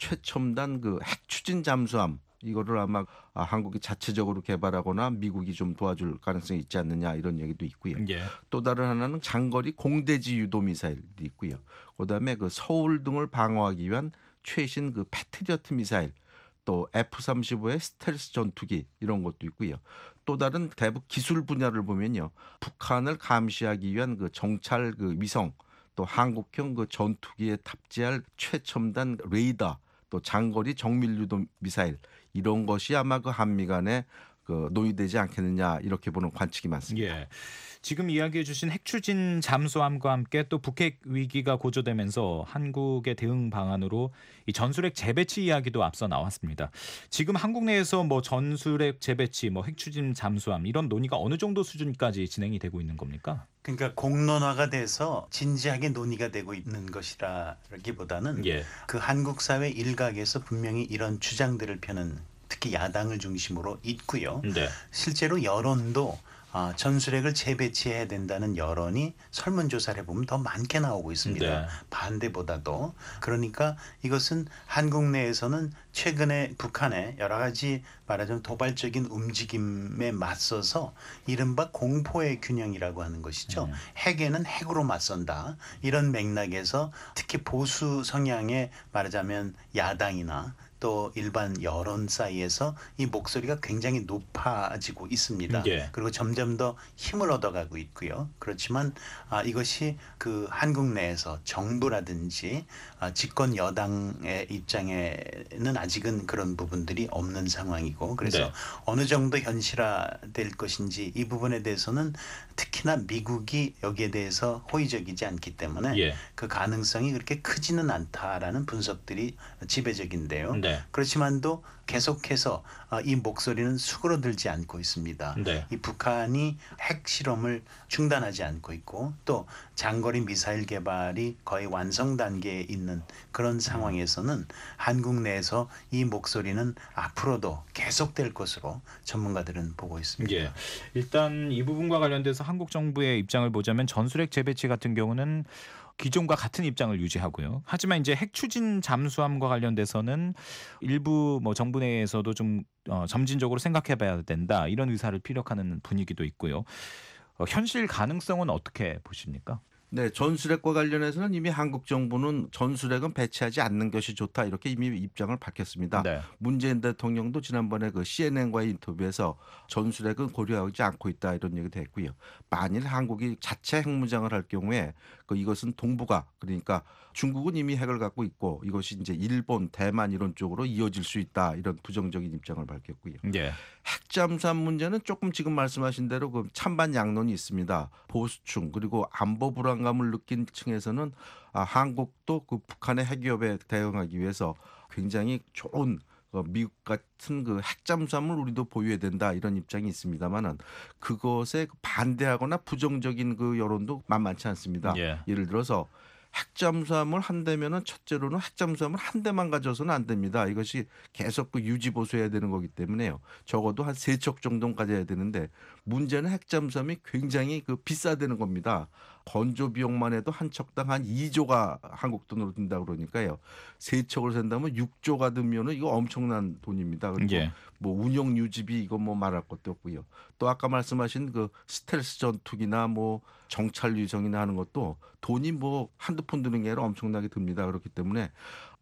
최첨단 그 핵 추진 잠수함 이거를 아마 한국이 자체적으로 개발하거나 미국이 좀 도와줄 가능성이 있지 않느냐 이런 얘기도 있고요. 예. 또 다른 하나는 장거리 공대지 유도 미사일도 있고요. 그다음에 그 서울 등을 방어하기 위한 최신 그 패트리어트 미사일, 또 에프 삼십오의 스텔스 전투기 이런 것도 있고요. 또 다른 대북 기술 분야를 보면요, 북한을 감시하기 위한 그 정찰 그 위성, 또 한국형 그 전투기에 탑재할 최첨단 레이더, 또 장거리 정밀 유도 미사일 이런 것이 아마 그 한미 간에 그 논의되지 않겠느냐 이렇게 보는 관측이 많습니다. 예. 지금 이야기해 주신 핵추진 잠수함과 함께 또 북핵 위기가 고조되면서 한국의 대응 방안으로 이 전술핵 재배치 이야기도 앞서 나왔습니다. 지금 한국 내에서 뭐 전술핵 재배치, 뭐 핵추진 잠수함 이런 논의가 어느 정도 수준까지 진행이 되고 있는 겁니까? 그러니까 공론화가 돼서 진지하게 논의가 되고 있는 것이라기보다는 예. 그 한국 사회 일각에서 분명히 이런 주장들을 펴는 특히 야당을 중심으로 있고요. 네. 실제로 여론도 아, 전술핵을 재배치해야 된다는 여론이 설문조사를 해보면 더 많게 나오고 있습니다. 네. 반대보다도. 그러니까 이것은 한국 내에서는 최근에 북한의 여러 가지 말하자면 도발적인 움직임에 맞서서 이른바 공포의 균형이라고 하는 것이죠. 음. 핵에는 핵으로 맞선다. 이런 맥락에서 특히 보수 성향의 말하자면 야당이나 또 일반 여론 사이에서 이 목소리가 굉장히 높아지고 있습니다. 예. 그리고 점점 더 힘을 얻어가고 있고요. 그렇지만 아, 이것이 그 한국 내에서 정부라든지 아, 집권 여당의 입장에는 아직은 그런 부분들이 없는 상황이고 그래서 네. 어느 정도 현실화될 것인지 이 부분에 대해서는 특히나 미국이 여기에 대해서 호의적이지 않기 때문에 예. 그 가능성이 그렇게 크지는 않다라는 분석들이 지배적인데요. 네. 그렇지만도 계속해서 이 목소리는 수그러들지 않고 있습니다. 네. 이 북한이 핵 실험을 중단하지 않고 있고 또 장거리 미사일 개발이 거의 완성 단계에 있는 그런 상황에서는 한국 내에서 이 목소리는 앞으로도 계속될 것으로 전문가들은 보고 있습니다. 예. 일단 이 부분과 관련돼서 한국 정부의 입장을 보자면 전술핵 재배치 같은 경우는 기존과 같은 입장을 유지하고요. 하지만 이제 핵 추진 잠수함과 관련돼서는 일부 뭐 정부 내에서도 좀 어, 점진적으로 생각해봐야 된다 이런 의사를 피력하는 분위기도 있고요. 어, 현실 가능성은 어떻게 보십니까? 네, 전술핵과 관련해서는 이미 한국 정부는 전술핵은 배치하지 않는 것이 좋다 이렇게 이미 입장을 밝혔습니다. 네. 문재인 대통령도 지난번에 그 씨엔엔과의 인터뷰에서 전술핵은 고려하지 않고 있다 이런 얘기도 했고요. 만일 한국이 자체 핵무장을 할 경우에 그 이것은 동북아 그러니까 중국은 이미 핵을 갖고 있고 이것이 이제 일본, 대만 이런 쪽으로 이어질 수 있다 이런 부정적인 입장을 밝혔고요. 예. 핵잠수함 문제는 조금 지금 말씀하신 대로 그 찬반 양론이 있습니다. 보수층 그리고 안보 불안감을 느낀 층에서는 아, 한국도 그 북한의 핵 위협에 대응하기 위해서 굉장히 좋은 그 미국 같은 그 핵잠수함을 우리도 보유해야 된다 이런 입장이 있습니다만은 그것에 반대하거나 부정적인 그 여론도 만만치 않습니다. 예. 예를 들어서 핵잠수함을 한다면은 첫째로는 핵잠수함을 한 대만 가져서는 안 됩니다. 이것이 계속 그 유지 보수해야 되는 거기 때문에요. 적어도 한 세 척 정도는 가져야 되는데 문제는 핵잠수함이 굉장히 그 비싸다는 겁니다. 건조 비용만 해도 한 척당 한 이 조가 한국 돈으로 든다 그러니까요. 세 척을 산다면 육 조가 들면은 이거 엄청난 돈입니다. 그리고 예. 뭐 운영 유지비 이거 뭐 말할 것도 없고요. 또 아까 말씀하신 그 스텔스 전투기나 뭐 정찰 위성이나 하는 것도 돈이 뭐 한두 푼 드는 게 아니라 엄청나게 듭니다. 그렇기 때문에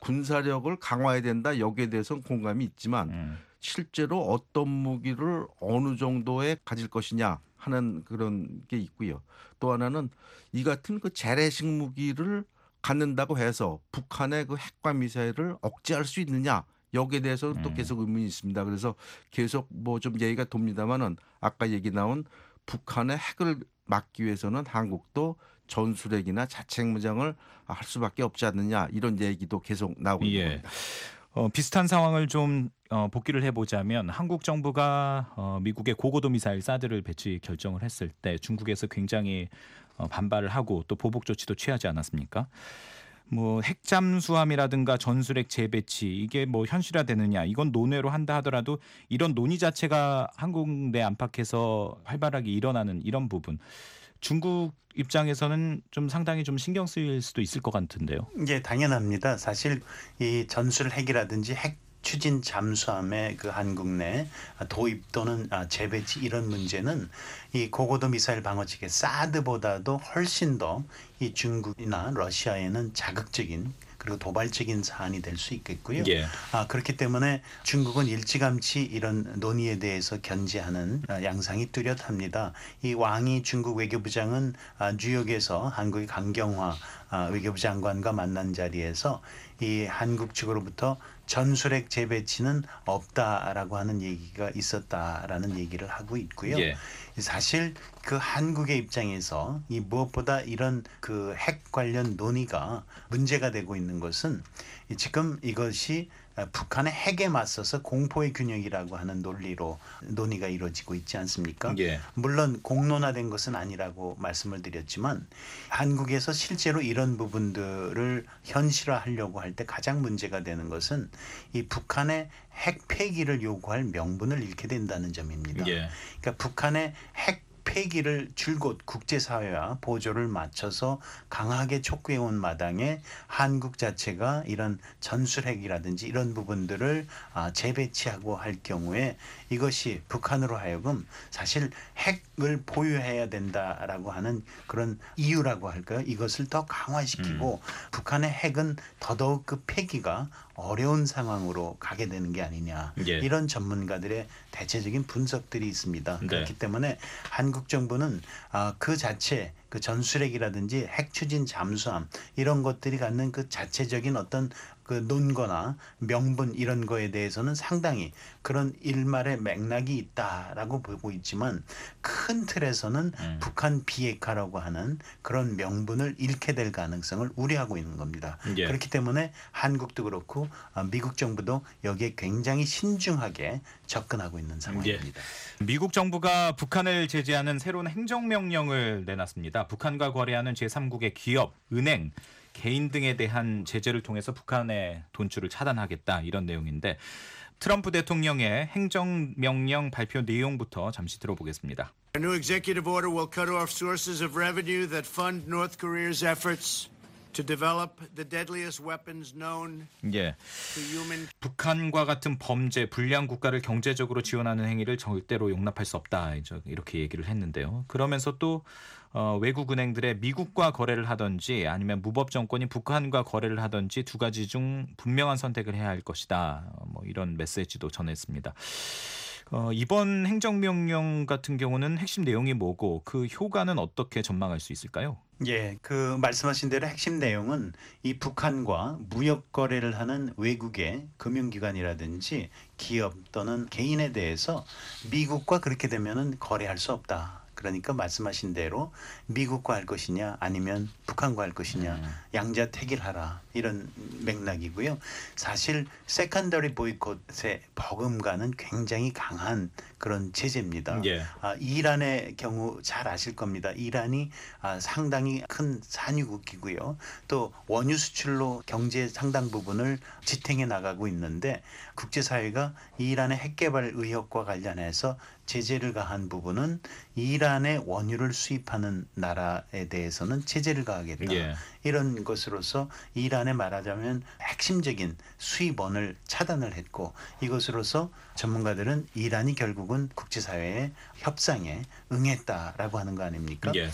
군사력을 강화해야 된다. 여기에 대해서는 공감이 있지만 음. 실제로 어떤 무기를 어느 정도에 가질 것이냐 하는 그런 게 있고요. 또 하나는 이 같은 그 재래식 무기를 갖는다고 해서 북한의 그 핵과 미사일을 억제할 수 있느냐 여기에 대해서는 또 계속 의문이 있습니다. 그래서 계속 뭐 좀 얘기가 돕니다만은 아까 얘기 나온 북한의 핵을 막기 위해서는 한국도 전술핵이나 자체 핵무장을 할 수밖에 없지 않느냐 이런 얘기도 계속 나오고 예. 있습니다. 어, 비슷한 상황을 좀 어, 복기를 해보자면 한국 정부가 어, 미국의 고고도 미사일 사드를 배치 결정을 했을 때 중국에서 굉장히 어, 반발을 하고 또 보복 조치도 취하지 않았습니까? 뭐 핵잠수함이라든가 전술핵 재배치 이게 뭐 현실화되느냐 이건 논외로 한다 하더라도 이런 논의 자체가 한국 내 안팎에서 활발하게 일어나는 이런 부분 중국 입장에서는 좀 상당히 좀 신경 쓰일 수도 있을 것 같은데요. 예, 당연합니다. 사실 이 전술핵이라든지 핵 추진 잠수함의 그 한국 내 도입 또는 재배치 이런 문제는 이 고고도 미사일 방어체계 사드보다도 훨씬 더 이 중국이나 러시아에는 자극적인 그리고 도발적인 사안이 될 수 있겠고요. 예. 아, 그렇기 때문에 중국은 일찌감치 이런 논의에 대해서 견제하는 양상이 뚜렷합니다. 이 왕이 중국 외교부장은 뉴욕에서 한국의 강경화 외교부 장관과 만난 자리에서 이 한국 측으로부터 전술핵 재배치는 없다라고 하는 얘기가 있었다라는 얘기를 하고 있고요. 예. 사실 그 한국의 입장에서 이 무엇보다 이런 그 핵 관련 논의가 문제가 되고 있는 것은 지금 이것이 북한의 핵에 맞서서 공포의 균형이라고 하는 논리로 논의가 이루어지고 있지 않습니까? 예. 물론 공론화된 것은 아니라고 말씀을 드렸지만 한국에서 실제로 이런 부분들을 현실화하려고 할 때 가장 문제가 되는 것은 이 북한의 핵 폐기를 요구할 명분을 잃게 된다는 점입니다. 예. 그러니까 북한의 핵 폐기를 줄곧 국제사회와 보조를 맞춰서 강하게 촉구해온 마당에 한국 자체가 이런 전술핵이라든지 이런 부분들을 재배치하고 할 경우에 이것이 북한으로 하여금 사실 핵을 보유해야 된다라고 하는 그런 이유라고 할까요? 이것을 더 강화시키고 음. 북한의 핵은 더더욱 그 폐기가 어려운 상황으로 가게 되는 게 아니냐. 예. 이런 전문가들의 대체적인 분석들이 있습니다. 네. 그렇기 때문에 한국 정부는 그 자체 그 전술핵이라든지 핵 추진 잠수함 이런 것들이 갖는 그 자체적인 어떤 그 논거나 명분 이런 거에 대해서는 상당히 그런 일말의 맥락이 있다라고 보고 있지만 큰 틀에서는 음. 북한 비핵화라고 하는 그런 명분을 잃게 될 가능성을 우려하고 있는 겁니다. 예. 그렇기 때문에 한국도 그렇고 미국 정부도 여기에 굉장히 신중하게 접근하고 있는 상황입니다. 예. 미국 정부가 북한을 제재하는 새로운 행정명령을 내놨습니다. 북한과 거래하는 제삼국의 기업, 은행, 개인 등에 대한 제재를 통해서 북한의 돈줄을 차단하겠다 이런 내용인데 트럼프 대통령의 행정명령 발표 내용부터 잠시 들어보겠습니다. A new executive order will cut off sources of revenue that fund North Korea's efforts to develop the deadliest weapons known 예. to human. 북한과 같은 범죄, 불량 국가를 경제적으로 지원하는 행위를 절대로 용납할 수 없다. 이렇게 얘기를 했는데요. 그러면서 또 어, 외국 은행들의 미국과 거래를 하든지 아니면 무법 정권이 북한과 거래를 하든지 두 가지 중 분명한 선택을 해야 할 것이다. 뭐 이런 메시지도 전했습니다. 어, 이번 행정명령 같은 경우는 핵심 내용이 뭐고 그 효과는 어떻게 전망할 수 있을까요? 예, 그 말씀하신 대로 핵심 내용은 이 북한과 무역 거래를 하는 외국의 금융기관이라든지 기업 또는 개인에 대해서 미국과 그렇게 되면은 거래할 수 없다. 그러니까 말씀하신 대로 미국과 할 것이냐 아니면 북한과 할 것이냐 음. 양자택일하라 이런 맥락이고요. 사실 세컨더리 보이콧의 버금가는 굉장히 강한 그런 제재입니다. 예. 아, 이란의 경우 잘 아실 겁니다. 이란이 아, 상당히 큰 산유국이고요. 또 원유 수출로 경제 상당 부분을 지탱해 나가고 있는데 국제사회가 이란의 핵개발 의혹과 관련해서 제재를 가한 부분은 이란의 원유를 수입하는 나라에 대해서는 제재를 가하겠다. 예. 이런 것으로서 이란에 말하자면 핵심적인 수입원을 차단을 했고 이것으로서 전문가들은 이란이 결국은 국제사회의 협상에 응했다라고 하는 거 아닙니까? 예.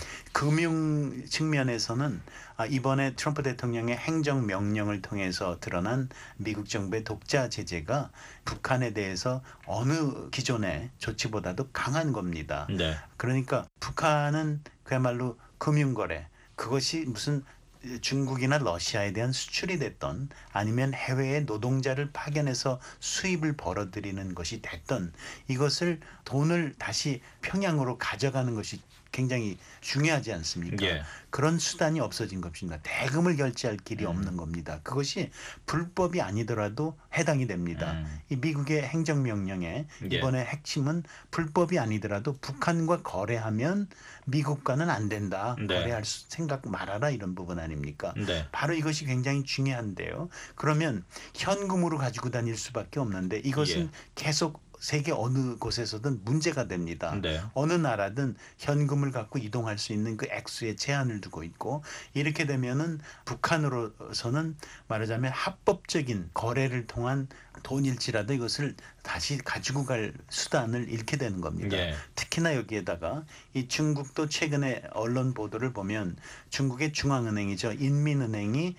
금융 측면에서는 이번에 트럼프 대통령의 행정명령을 통해서 드러난 미국 정부의 독자 제재가 북한에 대해서 어느 기존의 조치보다도 강한 겁니다. 네. 그러니까 북한은 그야말로 금융거래 그것이 무슨 중국이나 러시아에 대한 수출이 됐던 아니면 해외에 노동자를 파견해서 수입을 벌어들이는 것이 됐던 이것을 돈을 다시 평양으로 가져가는 것이 굉장히 중요하지 않습니까? 예. 그런 수단이 없어진 것입니다. 대금을 결제할 길이 음. 없는 겁니다. 그것이 불법이 아니더라도 해당이 됩니다. 음. 이 미국의 행정명령에 예. 이번에 핵심은 불법이 아니더라도 북한과 거래하면 미국과는 안 된다. 네. 거래할 생각 말아라 이런 부분 아닙니까? 네. 바로 이것이 굉장히 중요한데요. 그러면 현금으로 가지고 다닐 수밖에 없는데 이것은 예. 계속 세계 어느 곳에서든 문제가 됩니다. 네. 어느 나라든 현금을 갖고 이동할 수 있는 그 액수에 제한을 두고 있고 이렇게 되면은 북한으로서는 말하자면 합법적인 거래를 통한 돈일지라도 이것을 다시 가지고 갈 수단을 잃게 되는 겁니다. 예. 특히나 여기에다가 이 중국도 최근에 언론 보도를 보면 중국의 중앙은행이죠. 인민은행이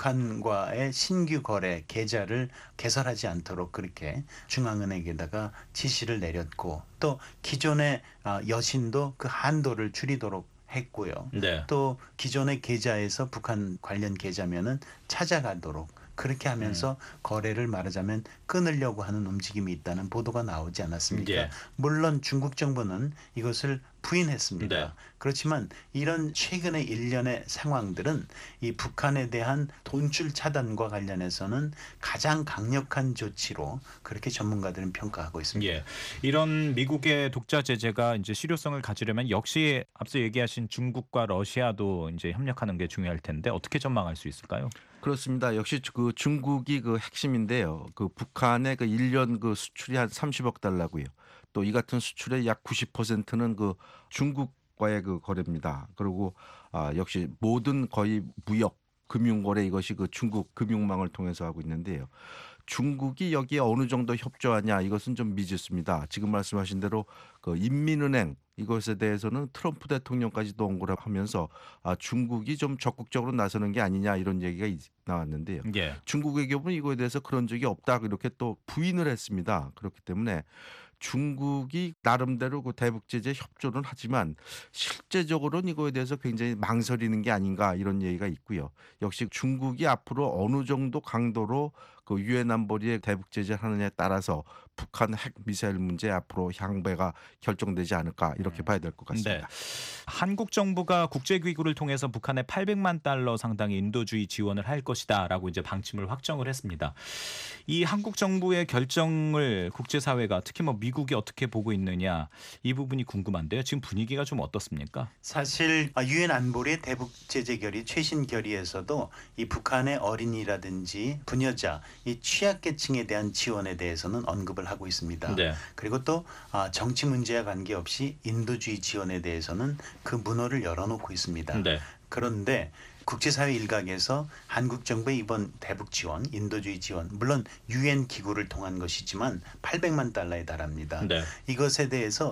북한과의 신규 거래 계좌를 개설하지 않도록 그렇게 중앙은행에다가 지시를 내렸고 또 기존의 여신도 그 한도를 줄이도록 했고요. 네. 또 기존의 계좌에서 북한 관련 계좌면은 찾아가도록 그렇게 하면서 음. 거래를 말하자면 끊으려고 하는 움직임이 있다는 보도가 나오지 않았습니까? 예. 물론 중국 정부는 이것을 부인했습니다. 네. 그렇지만 이런 최근의 일련의 상황들은 이 북한에 대한 돈줄 차단과 관련해서는 가장 강력한 조치로 그렇게 전문가들은 평가하고 있습니다. 예. 이런 미국의 독자 제재가 이제 실효성을 가지려면 역시 앞서 얘기하신 중국과 러시아도 이제 협력하는 게 중요할 텐데 어떻게 전망할 수 있을까요? 그렇습니다. 역시 그 중국이 그 핵심인데요. 그 북한의 그 일 년 그 수출이 한 삼십억 달러고요. 또 이 같은 수출의 약 구십 퍼센트는 그 중국과의 그 거래입니다. 그리고 아, 역시 모든 거의 무역, 금융거래 이것이 그 중국 금융망을 통해서 하고 있는데요. 중국이 여기에 어느 정도 협조하냐 이것은 좀 미지수입니다. 지금 말씀하신 대로 그 인민은행 이것에 대해서는 트럼프 대통령까지도 언급을 하면서 아, 중국이 좀 적극적으로 나서는 게 아니냐 이런 얘기가 나왔는데요. 예. 중국의 경우는 이거에 대해서 그런 적이 없다 이렇게 또 부인을 했습니다. 그렇기 때문에 중국이 나름대로 그 대북 제재 협조는 하지만 실제적으로는 이거에 대해서 굉장히 망설이는 게 아닌가 이런 얘기가 있고요. 역시 중국이 앞으로 어느 정도 강도로 그 유엔 안보리에 대북 제재를 하느냐에 따라서 북한 핵 미사일 문제 앞으로 향배가 결정되지 않을까 이렇게 봐야 될 것 같습니다. 네. 한국 정부가 국제기구를 통해서 북한에 팔백만 달러 상당의 인도주의 지원을 할 것이다라고 이제 방침을 확정을 했습니다. 이 한국 정부의 결정을 국제사회가 특히 뭐 미국이 어떻게 보고 있느냐 이 부분이 궁금한데요. 지금 분위기가 좀 어떻습니까? 사실 유엔 안보리의 대북 제재 결의 최신 결의에서도 이 북한의 어린이라든지 부녀자 이 취약계층에 대한 지원에 대해서는 언급을 하고 있습니다. 네. 그리고 또 정치 문제와 관계없이 인도주의 지원에 대해서는 그 문호를 열어놓고 있습니다. 네. 그런데 국제사회 일각에서 한국 정부의 이번 대북 지원, 인도주의 지원, 물론 유엔 기구를 통한 것이지만 팔백만 달러에 달합니다. 네. 이것에 대해서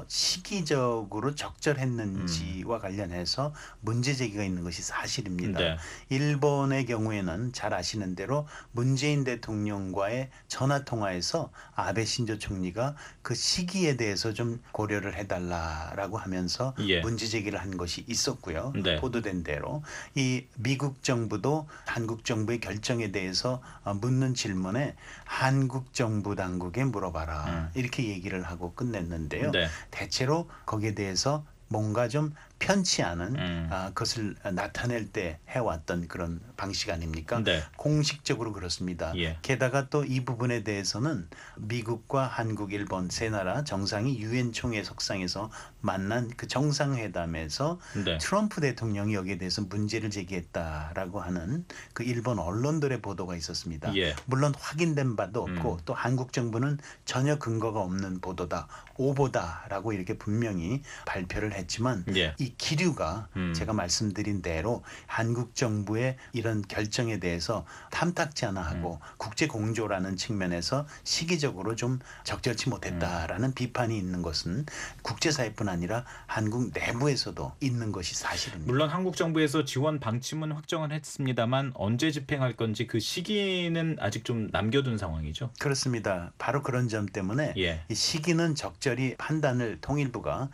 시기적으로 적절했는지와 음. 관련해서 문제 제기가 있는 것이 사실입니다. 네. 일본의 경우에는 잘 아시는 대로 문재인 대통령과의 전화 통화에서 아베 신조 총리가 그 시기에 대해서 좀 고려를 해달라라고 하면서 예. 문제 제기를 한 것이 있었고요. 네. 보도된 대로 이 미국 정부도 한국 정부의 결정에 대해서 묻는 질문에 한국 정부 당국에 물어봐라 음. 이렇게 얘기를 하고 끝냈는데요. 네. 대체로 거기에 대해서 뭔가 좀 편치 않은 음. 아, 것을 나타낼 때 해왔던 그런 방식 아닙니까? 네. 공식적으로 그렇습니다. 예. 게다가 또 이 부분에 대해서는 미국과 한국, 일본 세 나라 정상이 유엔 총회 석상에서 만난 그 정상회담에서 네. 트럼프 대통령이 여기에 대해서 문제를 제기했다라고 하는 그 일본 언론들의 보도가 있었습니다. 예. 물론 확인된 바도 없고 음. 또 한국 정부는 전혀 근거가 없는 보도다, 오보다라고 이렇게 분명히 발표를 했지만 예. 이 기류가 음. 제가 말씀드린 대로 한국 정부의 이런 결정에 대해서 탐탁지 않아 하고 음. 국제 공조라는 측면에서 시기적으로 좀 적절치 못했다라는 음. 비판이 있는 것은 국제사회뿐 아니라 한국 내부에서도 있는 것이 사실입니다. 물론 한국 정부에서 지원 방침은 확정을 했습니다만 언제 집행할 건지 그 시기는 아직 좀 남겨둔 상황이죠. 그렇습니다. 바로 그런 점 때문에 예. 이 시기는 적절히 판단을 통일부가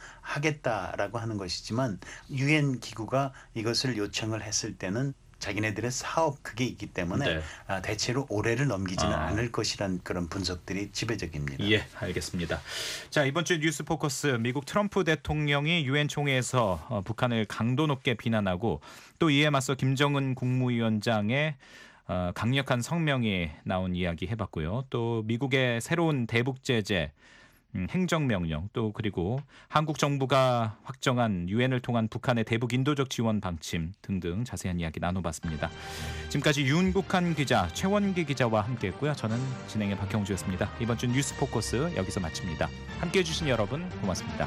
하겠다라고 하는 것이지만 유엔 기구가 이것을 요청을 했을 때는 자기네들의 사업 그게 있기 때문에 네. 아, 대체로 올해를 넘기지는 아. 않을 것이란 그런 분석들이 지배적입니다. 예, 알겠습니다. 자, 이번 주 뉴스 포커스 미국 트럼프 대통령이 유엔 총회에서 어, 북한을 강도 높게 비난하고 또 이에 맞서 김정은 국무위원장의 어, 강력한 성명이 나온 이야기 해봤고요. 또 미국의 새로운 대북 제재 음, 행정명령 또 그리고 한국 정부가 확정한 유엔을 통한 북한의 대북 인도적 지원 방침 등등 자세한 이야기 나눠봤습니다. 지금까지 윤국한 기자, 최원기 기자와 함께했고요. 저는 진행의 박형주였습니다. 이번 주 뉴스 포커스 여기서 마칩니다. 함께해 주신 여러분 고맙습니다.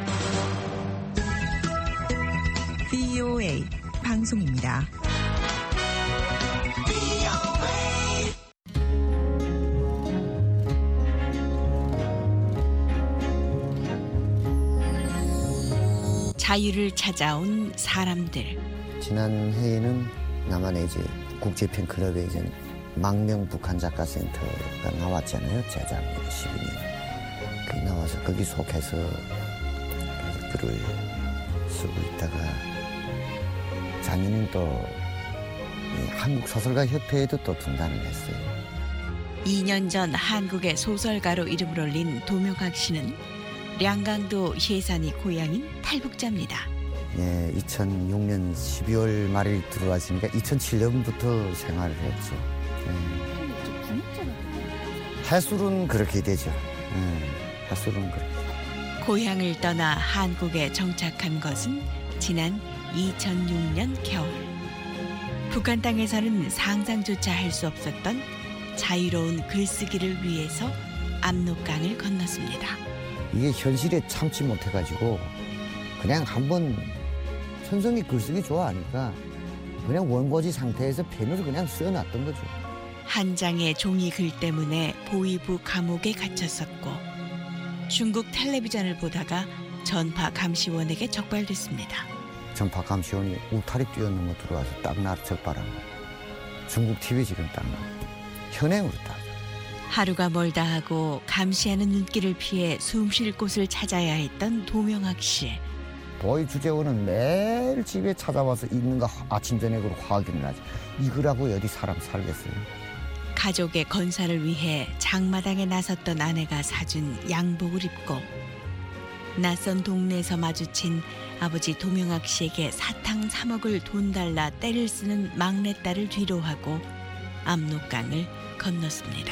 브이오에이 방송입니다. 자유를 찾아온 사람들. 지난 해에는 남한의 이제 국제 팬클럽에 이제 망명 북한 작가 센터가 나왔잖아요. 재작년 십이 년. 그 나와서 거기 속해서 글을 쓰고 있다가 작년엔 또 한국 소설가 협회에도 또 등단을 했어요. 이 년 전 한국의 소설가로 이름을 올린 도명학 씨는 량강도 예산이 고향인 탈북자입니다. 네, 이천육 년 십이월 말에 들어왔으니까 이천칠 년부터 생활을 했죠. 네. 해술은 그렇게 되죠. 네, 해술은 그렇게. 고향을 떠나 한국에 정착한 것은 지난 이천육 년 겨울. 북한 땅에서는 상상조차 할 수 없었던 자유로운 글쓰기를 위해서 압록강을 건넜습니다. 이게 현실에 참지 못해가지고 그냥 한번 천성이 글쓰기 좋아하니까 그냥 원고지 상태에서 펜으로 그냥 써놨던 거죠. 한 장의 종이글 때문에 보위부 감옥에 갇혔었고 중국 텔레비전을 보다가 전파 감시원에게 적발됐습니다. 전파 감시원이 울타리 뛰어넘어 들어와서 딱 나를 적발한 거예요. 중국 티비 지금 딱 나. 현행으로 딱. 하루가 멀다 하고 감시하는 눈길을 피해 숨 쉴 곳을 찾아야 했던 도명학 씨. 보위 주재원은 매일 집에 찾아와서 있는가 아침 저녁으로 확인을 하지. 이거라고 어디 사람 살겠어요. 가족의 건사를 위해 장마당에 나섰던 아내가 사준 양복을 입고 낯선 동네에서 마주친 아버지 도명학 씨에게 사탕 사 먹을 돈 달라 떼를 쓰는 막내딸을 뒤로하고 압록강을 건넜습니다.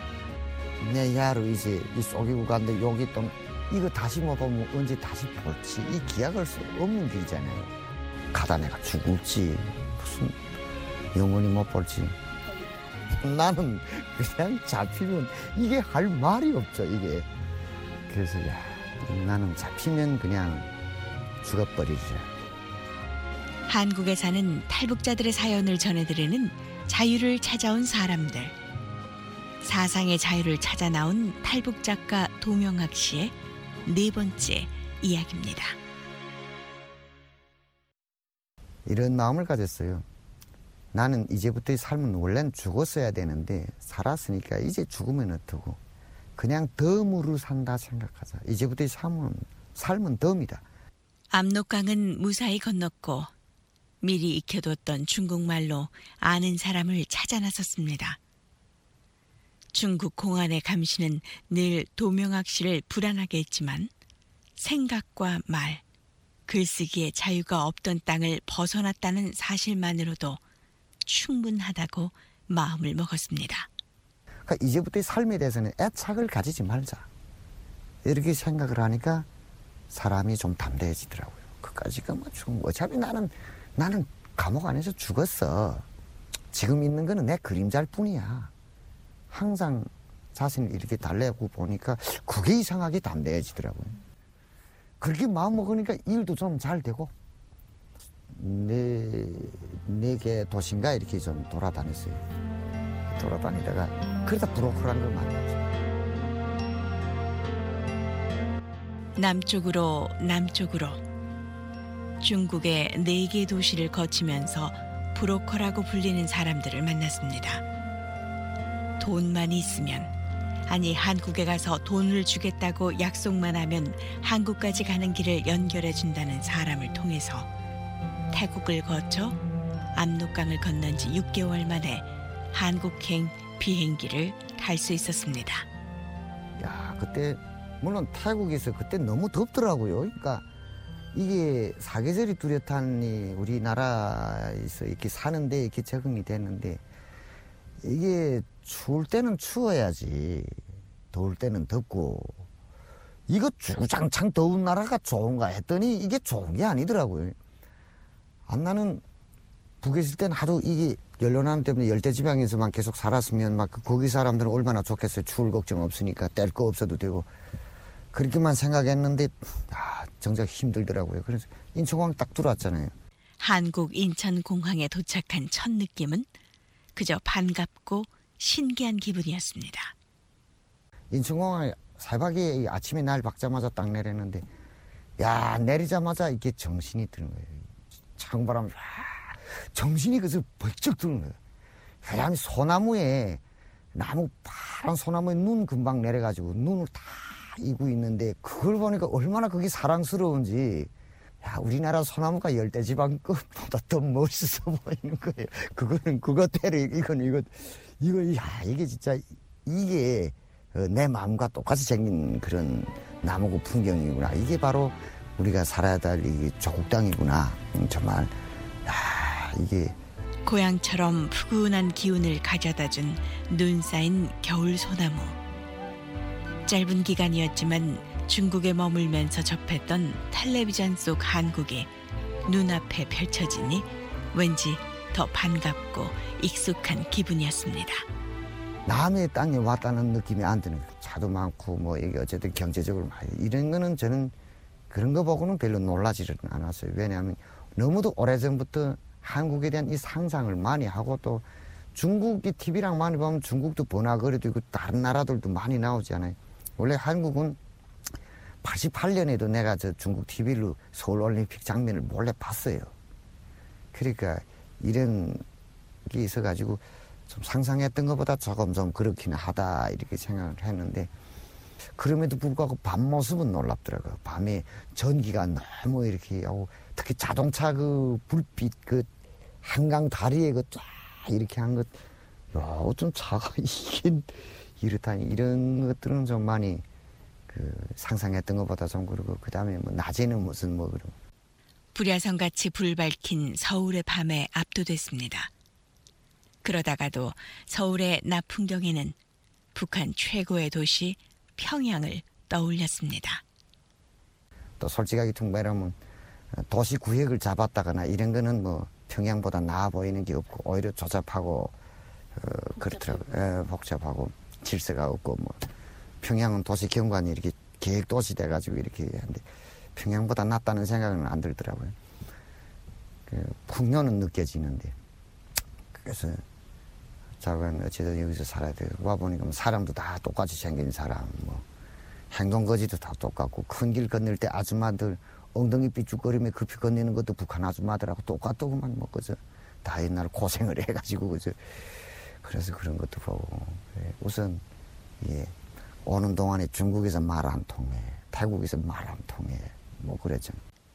내 야로 이제 이 속이고 간데 여기 또 이거 다시 못 보면 언제 다시 볼지 이 기약할 수 없는 길이잖아요. 가다 내가 죽을지 무슨 영원히 못 볼지. 나는 그냥 잡히면 이게 할 말이 없죠 이게. 그래서 야 나는 잡히면 그냥 죽어버리죠. 한국에 사는 탈북자들의 사연을 전해드리는 자유를 찾아온 사람들. 사상의 자유를 찾아 나온 탈북 작가 도명학 씨의 네 번째 이야기입니다. 이런 마음을 가졌어요. 나는 이제부터의 삶은 원래는 죽었어야 되는데 살았으니까 이제 죽으면 어떡고 그냥 덤으로 산다 생각하자. 이제부터의 삶은, 삶은 덤이다. 압록강은 무사히 건넜고 미리 익혀뒀던 중국말로 아는 사람을 찾아 나섰습니다. 중국 공안의 감시는 늘 도명학 씨를 불안하게 했지만 생각과 말, 글쓰기의 자유가 없던 땅을 벗어났다는 사실만으로도 충분하다고 마음을 먹었습니다. 그러니까 이제부터의 삶에 대해서는 애착을 가지지 말자. 이렇게 생각을 하니까 사람이 좀 담대해지더라고요. 그까지가 뭐 죽은 거. 어차피 나는 나는 감옥 안에서 죽었어. 지금 있는 거는 내 그림자일 뿐이야. 항상 자신을 이렇게 달래고 보니까 그게 이상하게 담대해지더라고요. 그렇게 마음 먹으니까 일도 좀 잘 되고 네, 네 개 도시인가 이렇게 좀 돌아다녔어요. 돌아다니다가 그러다 브로커라는 걸 만났죠. 남쪽으로 남쪽으로 중국의 네 개 도시를 거치면서 브로커라고 불리는 사람들을 만났습니다. 돈만 있으면, 아니 한국에 가서 돈을 주겠다고 약속만 하면 한국까지 가는 길을 연결해 준다는 사람을 통해서 태국을 거쳐 압록강을 건넌 지 육 개월 만에 한국행 비행기를 탈 수 있었습니다. 야, 그때 물론 태국에서 그때 너무 덥더라고요. 그러니까 이게 사계절이 뚜렷한 우리나라에서 이렇게 사는데 이렇게 적응이 됐는데 이게 추울 때는 추워야지 더울 때는 덥고 이거 주구장창 더운 나라가 좋은가 했더니 이게 좋은 게 아니더라고요. 안 나는 북에 있을 때는 하도 이게 연료난 때문에 열대지방에서만 계속 살았으면 막 거기 사람들은 얼마나 좋겠어요. 추울 걱정 없으니까 뗄 거 없어도 되고 그렇게만 생각했는데 아, 정작 힘들더라고요. 그래서 인천공항 딱 들어왔잖아요. 한국 인천공항에 도착한 첫 느낌은 그저 반갑고 신기한 기분이었습니다. 인천공항에 새벽에 아침에 날 박자마자 딱 내렸는데 야 내리자마자 이렇게 정신이 드는 거예요. 창바람 정신이 그래서 벌쩍 드는 거예요. 그다음에 소나무에 나무 파란 소나무에 눈 금방 내려가지고 눈을 다 이고 있는데 그걸 보니까 얼마나 그게 사랑스러운지 야 우리나라 소나무가 열대지방 끝보다 더 멋있어 보이는 거예요. 그거는 그것대로 이건 이거 이거 야 이게 진짜 이게 내 마음과 똑같이 생긴 그런 나무고 풍경이구나. 이게 바로 우리가 살아야 될 이게 조국 땅이구나. 음, 정말 야, 이게 고향처럼 푸근한 기운을 가져다준 눈 쌓인 겨울 소나무. 짧은 기간이었지만 중국에 머물면서 접했던 텔레비전 속 한국이 눈앞에 펼쳐지니 왠지 더 반갑고 익숙한 기분이었습니다. 남의 땅에 왔다는 느낌이 안 드는 거예요. 차도 많고 뭐 이게 어쨌든 경제적으로 많이 이런 거는 저는 그런 거 보고는 별로 놀라지는 않았어요. 왜냐하면 너무도 오래전부터 한국에 대한 이 상상을 많이 하고 또 중국이 티비랑 많이 보면 중국도 번화거리도 있고 다른 나라들도 많이 나오잖아요. 원래 한국은 팔십팔 년에도 내가 저 중국 티비로 서울올림픽 장면을 몰래 봤어요. 그러니까 이런 게 있어가지고 좀 상상했던 것보다 조금 좀 그렇긴 하다 이렇게 생각을 했는데 그럼에도 불구하고 밤 모습은 놀랍더라고요. 밤에 전기가 너무 이렇게 하고 특히 자동차 그 불빛 그 한강 다리에 그 쫙 이렇게 한 것, 야 어쩜 차가 이게 이렇다니 이런 것들은 좀 많이 그 상상했던 것보다 좀 그러고 그 다음에 뭐 낮에는 무슨 뭐 그러고 불야성같이 불 밝힌 서울의 밤에 압도됐습니다. 그러다가도 서울의 낮 풍경에는 북한 최고의 도시 평양을 떠올렸습니다. 또 솔직하게 통보하면 도시 구획을 잡았다거나 이런 거는 뭐 평양보다 나아 보이는 게 없고 오히려 조잡하고 어, 그렇더라고요. 예, 복잡하고 질서가 없고 뭐 평양은 도시 경관이 이렇게 계획 도시 돼가지고 이렇게 하는데 평양보다 낫다는 생각은 안 들더라고요. 그 풍요는 느껴지는데 그래서 자관 어쨌든 여기서 살아야 돼요. 와 보니까 사람도 다 똑같이 생긴 사람, 뭐 행동 거지도 다 똑같고 큰 길 건널 때 아줌마들 엉덩이 삐죽거리며 급히 건너는 것도 북한 아줌마들하고 똑같더구만 뭐 그저 다 옛날 고생을 해가지고 그저 그래서 그런 것도 보고 우선 예 오는 동안에 중국에서 말 안 통해, 태국에서 말 안 통해 뭐 그랬죠.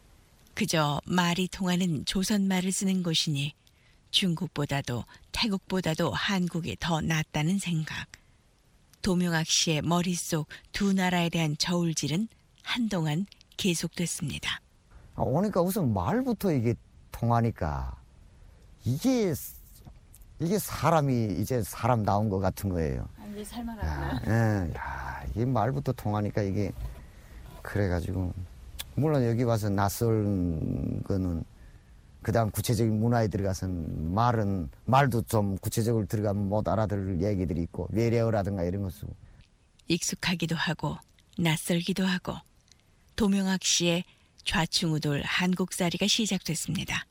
그저 말이 통하는 조선말을 쓰는 곳이니 중국보다도 태국보다도 한국이 더 낫다는 생각. 도명학 씨의 머릿속 두 나라에 대한 저울질은 한동안 계속됐습니다. 아, 오니까 우선 말부터 이게 통하니까 이게 이게 사람이 이제 사람 나온 것 같은 거예요. 아, 이제 살만하구나. 예, 야, 이 말부터 통하니까 이게 그래가지고 물론 여기 와서 낯선 거는 그다음 구체적인 문화에 들어가서는 말은 말도 좀 구체적으로 들어가면 못 알아들을 얘기들이 있고 외래어라든가 이런 거 쓰고 익숙하기도 하고 낯설기도 하고 도명학 씨의 좌충우돌 한국살이가 시작됐습니다.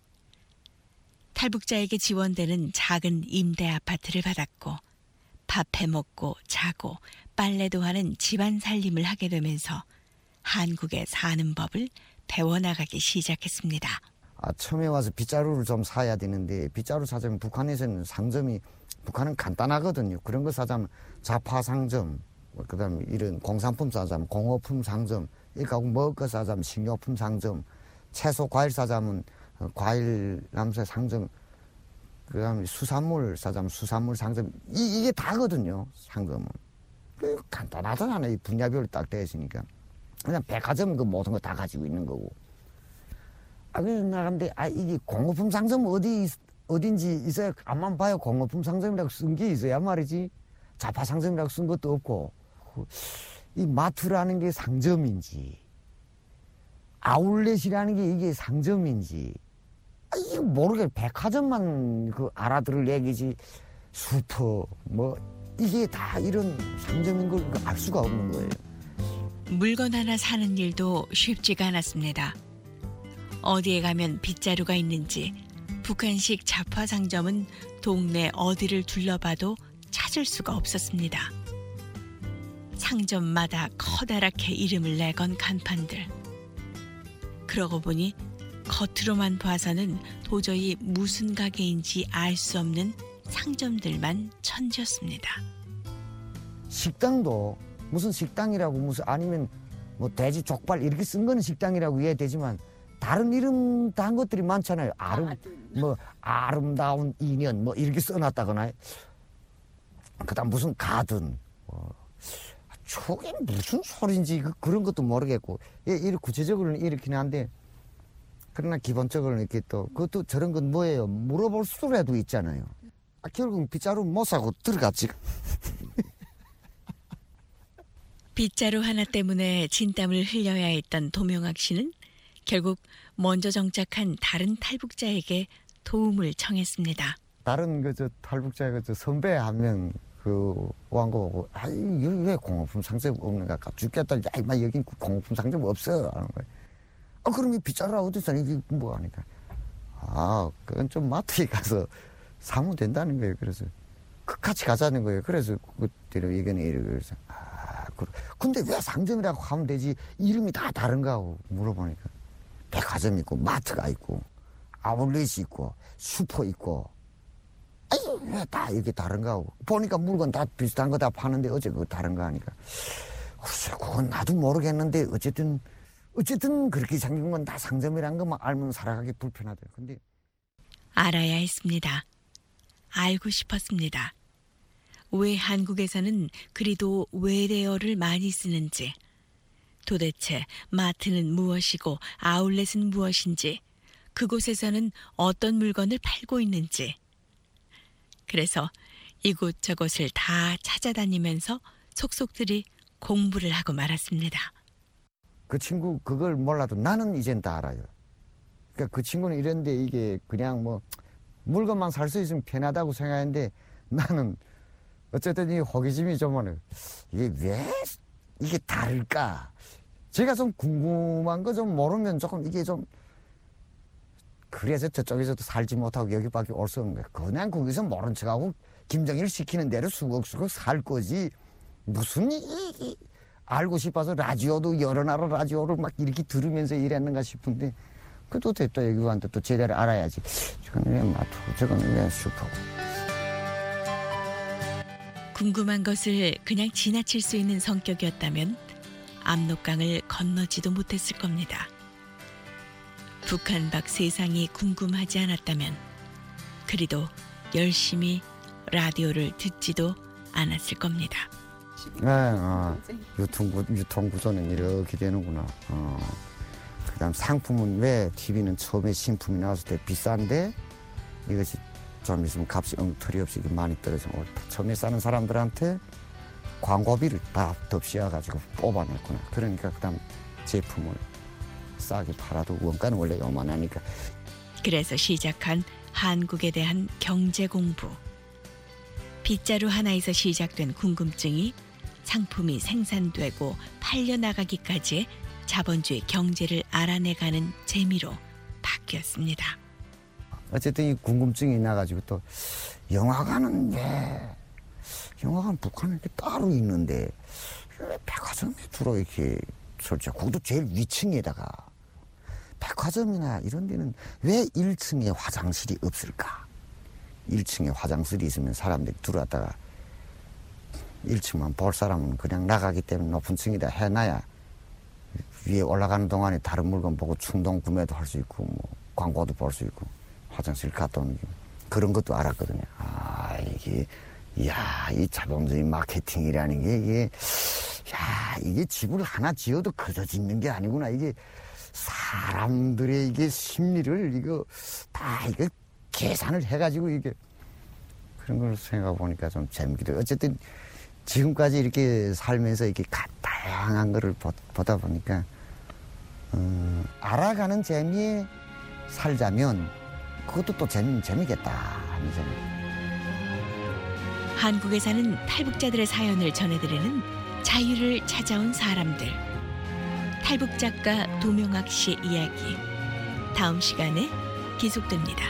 탈북자에게 지원되는 작은 임대 아파트를 받았고 밥 해먹고 자고 빨래도 하는 집안 살림을 하게 되면서 한국에 사는 법을 배워나가기 시작했습니다. 아, 처음에 와서 빗자루를 좀 사야 되는데 빗자루 사자면 북한에서는 상점이 북한은 간단하거든요. 그런 거 사자면 자파 상점, 그다음에 이런 공산품 사자면 공업품 상점, 이렇게 먹을 거 사자면 식료품 상점, 채소 과일 사자면 과일 남새 상점, 그다음에 수산물 사자면 수산물 상점, 이, 이게 다거든요. 상점은 간단하잖아요. 분야별로 딱 되어 있으니까 그냥 백화점 그 모든 거 다 가지고 있는 거고. 아, 그래서 나간데, 아, 이게 공업품 상점 어디, 어딘지 있어야, 앞만 봐요. 공업품 상점이라고 쓴 게 있어야 말이지. 자파 상점이라고 쓴 것도 없고. 이 마트라는 게 상점인지, 아울렛이라는 게 이게 상점인지, 아, 이거 모르겠어요. 백화점만 그 알아들을 얘기지. 슈퍼, 뭐, 이게 다 이런 상점인 걸 알 수가 없는 거예요. 물건 하나 사는 일도 쉽지가 않았습니다. 어디에 가면 빗자루가 있는지 북한식 자파 상점은 동네 어디를 둘러봐도 찾을 수가 없었습니다. 상점마다 커다랗게 이름을 내건 간판들. 그러고 보니 겉으로만 봐서는 도저히 무슨 가게인지 알 수 없는 상점들만 천지였습니다. 식당도 무슨 식당이라고 무슨 아니면 뭐 돼지 족발 이렇게 쓴 거는 식당이라고 이해되지만 다른 이름 단 것들이 많잖아요. 아름 뭐 아름다운 인연 뭐 이렇게 써놨다거나 그다음 무슨 가든 뭐 저게 무슨 소리인지 그, 그런 것도 모르겠고 예, 이렇게 구체적으로는 이렇긴 한데 그러나 기본적으로는 이렇게 또 그것도 저런 건 뭐예요? 물어볼 수라도 있잖아요. 아, 결국 빗자루 못 사고 들어갔지. 빗자루 하나 때문에 진땀을 흘려야 했던 도명학 씨는 결국 먼저 정착한 다른 탈북자에게 도움을 청했습니다. 다른 그 저 탈북자 그 저 선배 한 명 그 왕고 보고 아이 여기 왜 공업품 상점 없는가? 죽겠다. 야, 막 여긴 공업품 상점 없어. 하는 거예요. 아 그럼 이 빗자루가 어디서 이게 뭐 하니까 아 그건 좀 마트에 가서 사면 된다는 거예요. 그래서 같이 가자는 거예요. 그래서 그때로 의견이 이래 그래서 아 그래. 근데 왜 상점이라고 하면 되지? 이름이 다 다른가 하고 물어보니까 백화점 있고 마트가 있고 아울렛이 있고 슈퍼 있고 아니 왜 다 이렇게 다른가 하고 보니까 물건 다 비슷한 거 다 파는데 어째 그거 다른가 하니까 글쎄 그건 나도 모르겠는데 어쨌든 어쨌든 그렇게 생긴 건 다 상점이란 것만 알면 살아가기 불편하대요. 근데 알아야 했습니다. 알고 싶었습니다. 왜 한국에서는 그리도 외래어를 많이 쓰는지, 도대체 마트는 무엇이고 아울렛은 무엇인지, 그곳에서는 어떤 물건을 팔고 있는지. 그래서 이곳저곳을 다 찾아다니면서 속속들이 공부를 하고 말았습니다. 그 친구 그걸 몰라도 나는 이젠 다 알아요. 그러니까 그 친구는 이런데 이게 그냥 뭐 물건만 살 수 있으면 편하다고 생각했는데 나는 어쨌든 이 호기심이 좀 많아요. 이게 왜 이게 다를까? 제가 좀 궁금한 거 좀 모르면 조금 이게 좀 그래서 저쪽에서도 살지 못하고 여기밖에 올 수 없는 거예요. 그냥 거기서 모른 척하고 김정일 시키는 대로 수걱수걱 살 거지. 무슨 이, 이 알고 싶어서 라디오도 여러 나라 라디오를 막 이렇게 들으면서 일했는가 싶은데 그래도 됐다 여기 왔는데 또 제대로 알아야지. 저건 왜 마트고 저건 왜 슈퍼고. 궁금한 것을 그냥 지나칠 수 있는 성격이었다면 압록강을 건너지도 못했을 겁니다. 북한 밖 세상이 궁금하지 않았다면 그리도 열심히 라디오를 듣지도 않았을 겁니다. 네, 어, 유통구, 유통구조는 이렇게 되는구나. 어. 그 다음 상품은 왜 티비는 처음에 신품이 나왔을 때 비싼데 이것이 좀 있으면 값이 엉터리 없이 많이 떨어져. 처음에 사는 사람들한테 광고비를 다 덮씌워가지고 뽑아냈구나. 그러니까 그 다음 제품을 싸게 팔아도 원가는 원래 요만하니까. 그래서 시작한 한국에 대한 경제 공부. 빗자루 하나에서 시작된 궁금증이 상품이 생산되고 팔려나가기까지의 자본주의 경제를 알아내가는 재미로 바뀌었습니다. 어쨌든 이 궁금증이 나가지고 또 영화관은 왜 영화관 북한에 이렇게 따로 있는데 왜 백화점에 주로 이렇게 설치? 그것도 제일 위층에다가 백화점이나 이런 데는 왜 일 층에 화장실이 없을까? 일 층에 화장실이 있으면 사람들이 들어왔다가 일 층만 볼 사람은 그냥 나가기 때문에 높은 층에다 해놔야 위에 올라가는 동안에 다른 물건 보고 충동 구매도 할 수 있고 뭐 광고도 볼 수 있고 화장실 갔다 오는 게 그런 것도 알았거든요. 아 이게 이야 이 자본주의 마케팅이라는 게 이게 야 이게 집을 하나 지어도 그저 짓는 게 아니구나. 이게 사람들의 이게 심리를 이거 다 이거 계산을 해가지고 이게 그런 걸 생각해 보니까 좀 재밌기도. 어쨌든 지금까지 이렇게 살면서 이렇게 다양한 거를 보, 보다 보니까 음, 알아가는 재미에 살자면 그것도 또 재미 재미겠다 하는 생각. 한국에 사는 탈북자들의 사연을 전해드리는 자유를 찾아온 사람들. 탈북 작가 도명학 씨 이야기. 다음 시간에 계속됩니다.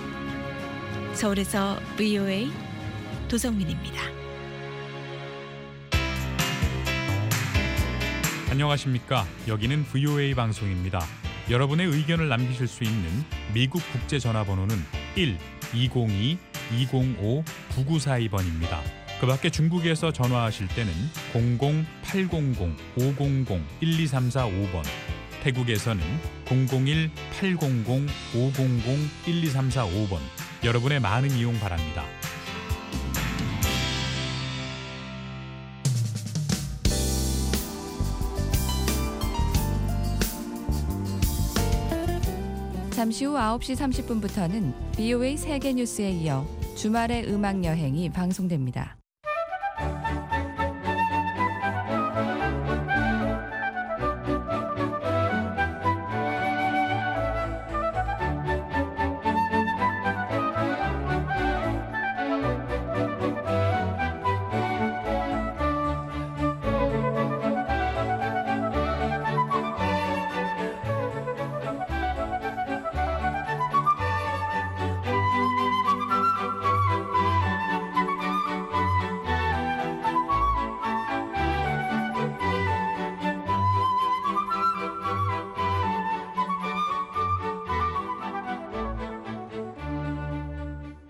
서울에서 브이오에이 도성민입니다. 안녕하십니까. 여기는 브이오에이 방송입니다. 여러분의 의견을 남기실 수 있는 미국 국제 전화번호는 일 이공이 이공오 구구사이 번입니다. 그 밖에 중국에서 전화하실 때는 공공 팔공공 오공공 일이삼사오 번, 태국에서는 공공일 팔공공 오공공 일이삼사오 번, 여러분의 많은 이용 바랍니다. 잠시 후 아홉 시 삼십 분부터는 비오에이 세계뉴스에 이어 주말의 음악 여행이 방송됩니다.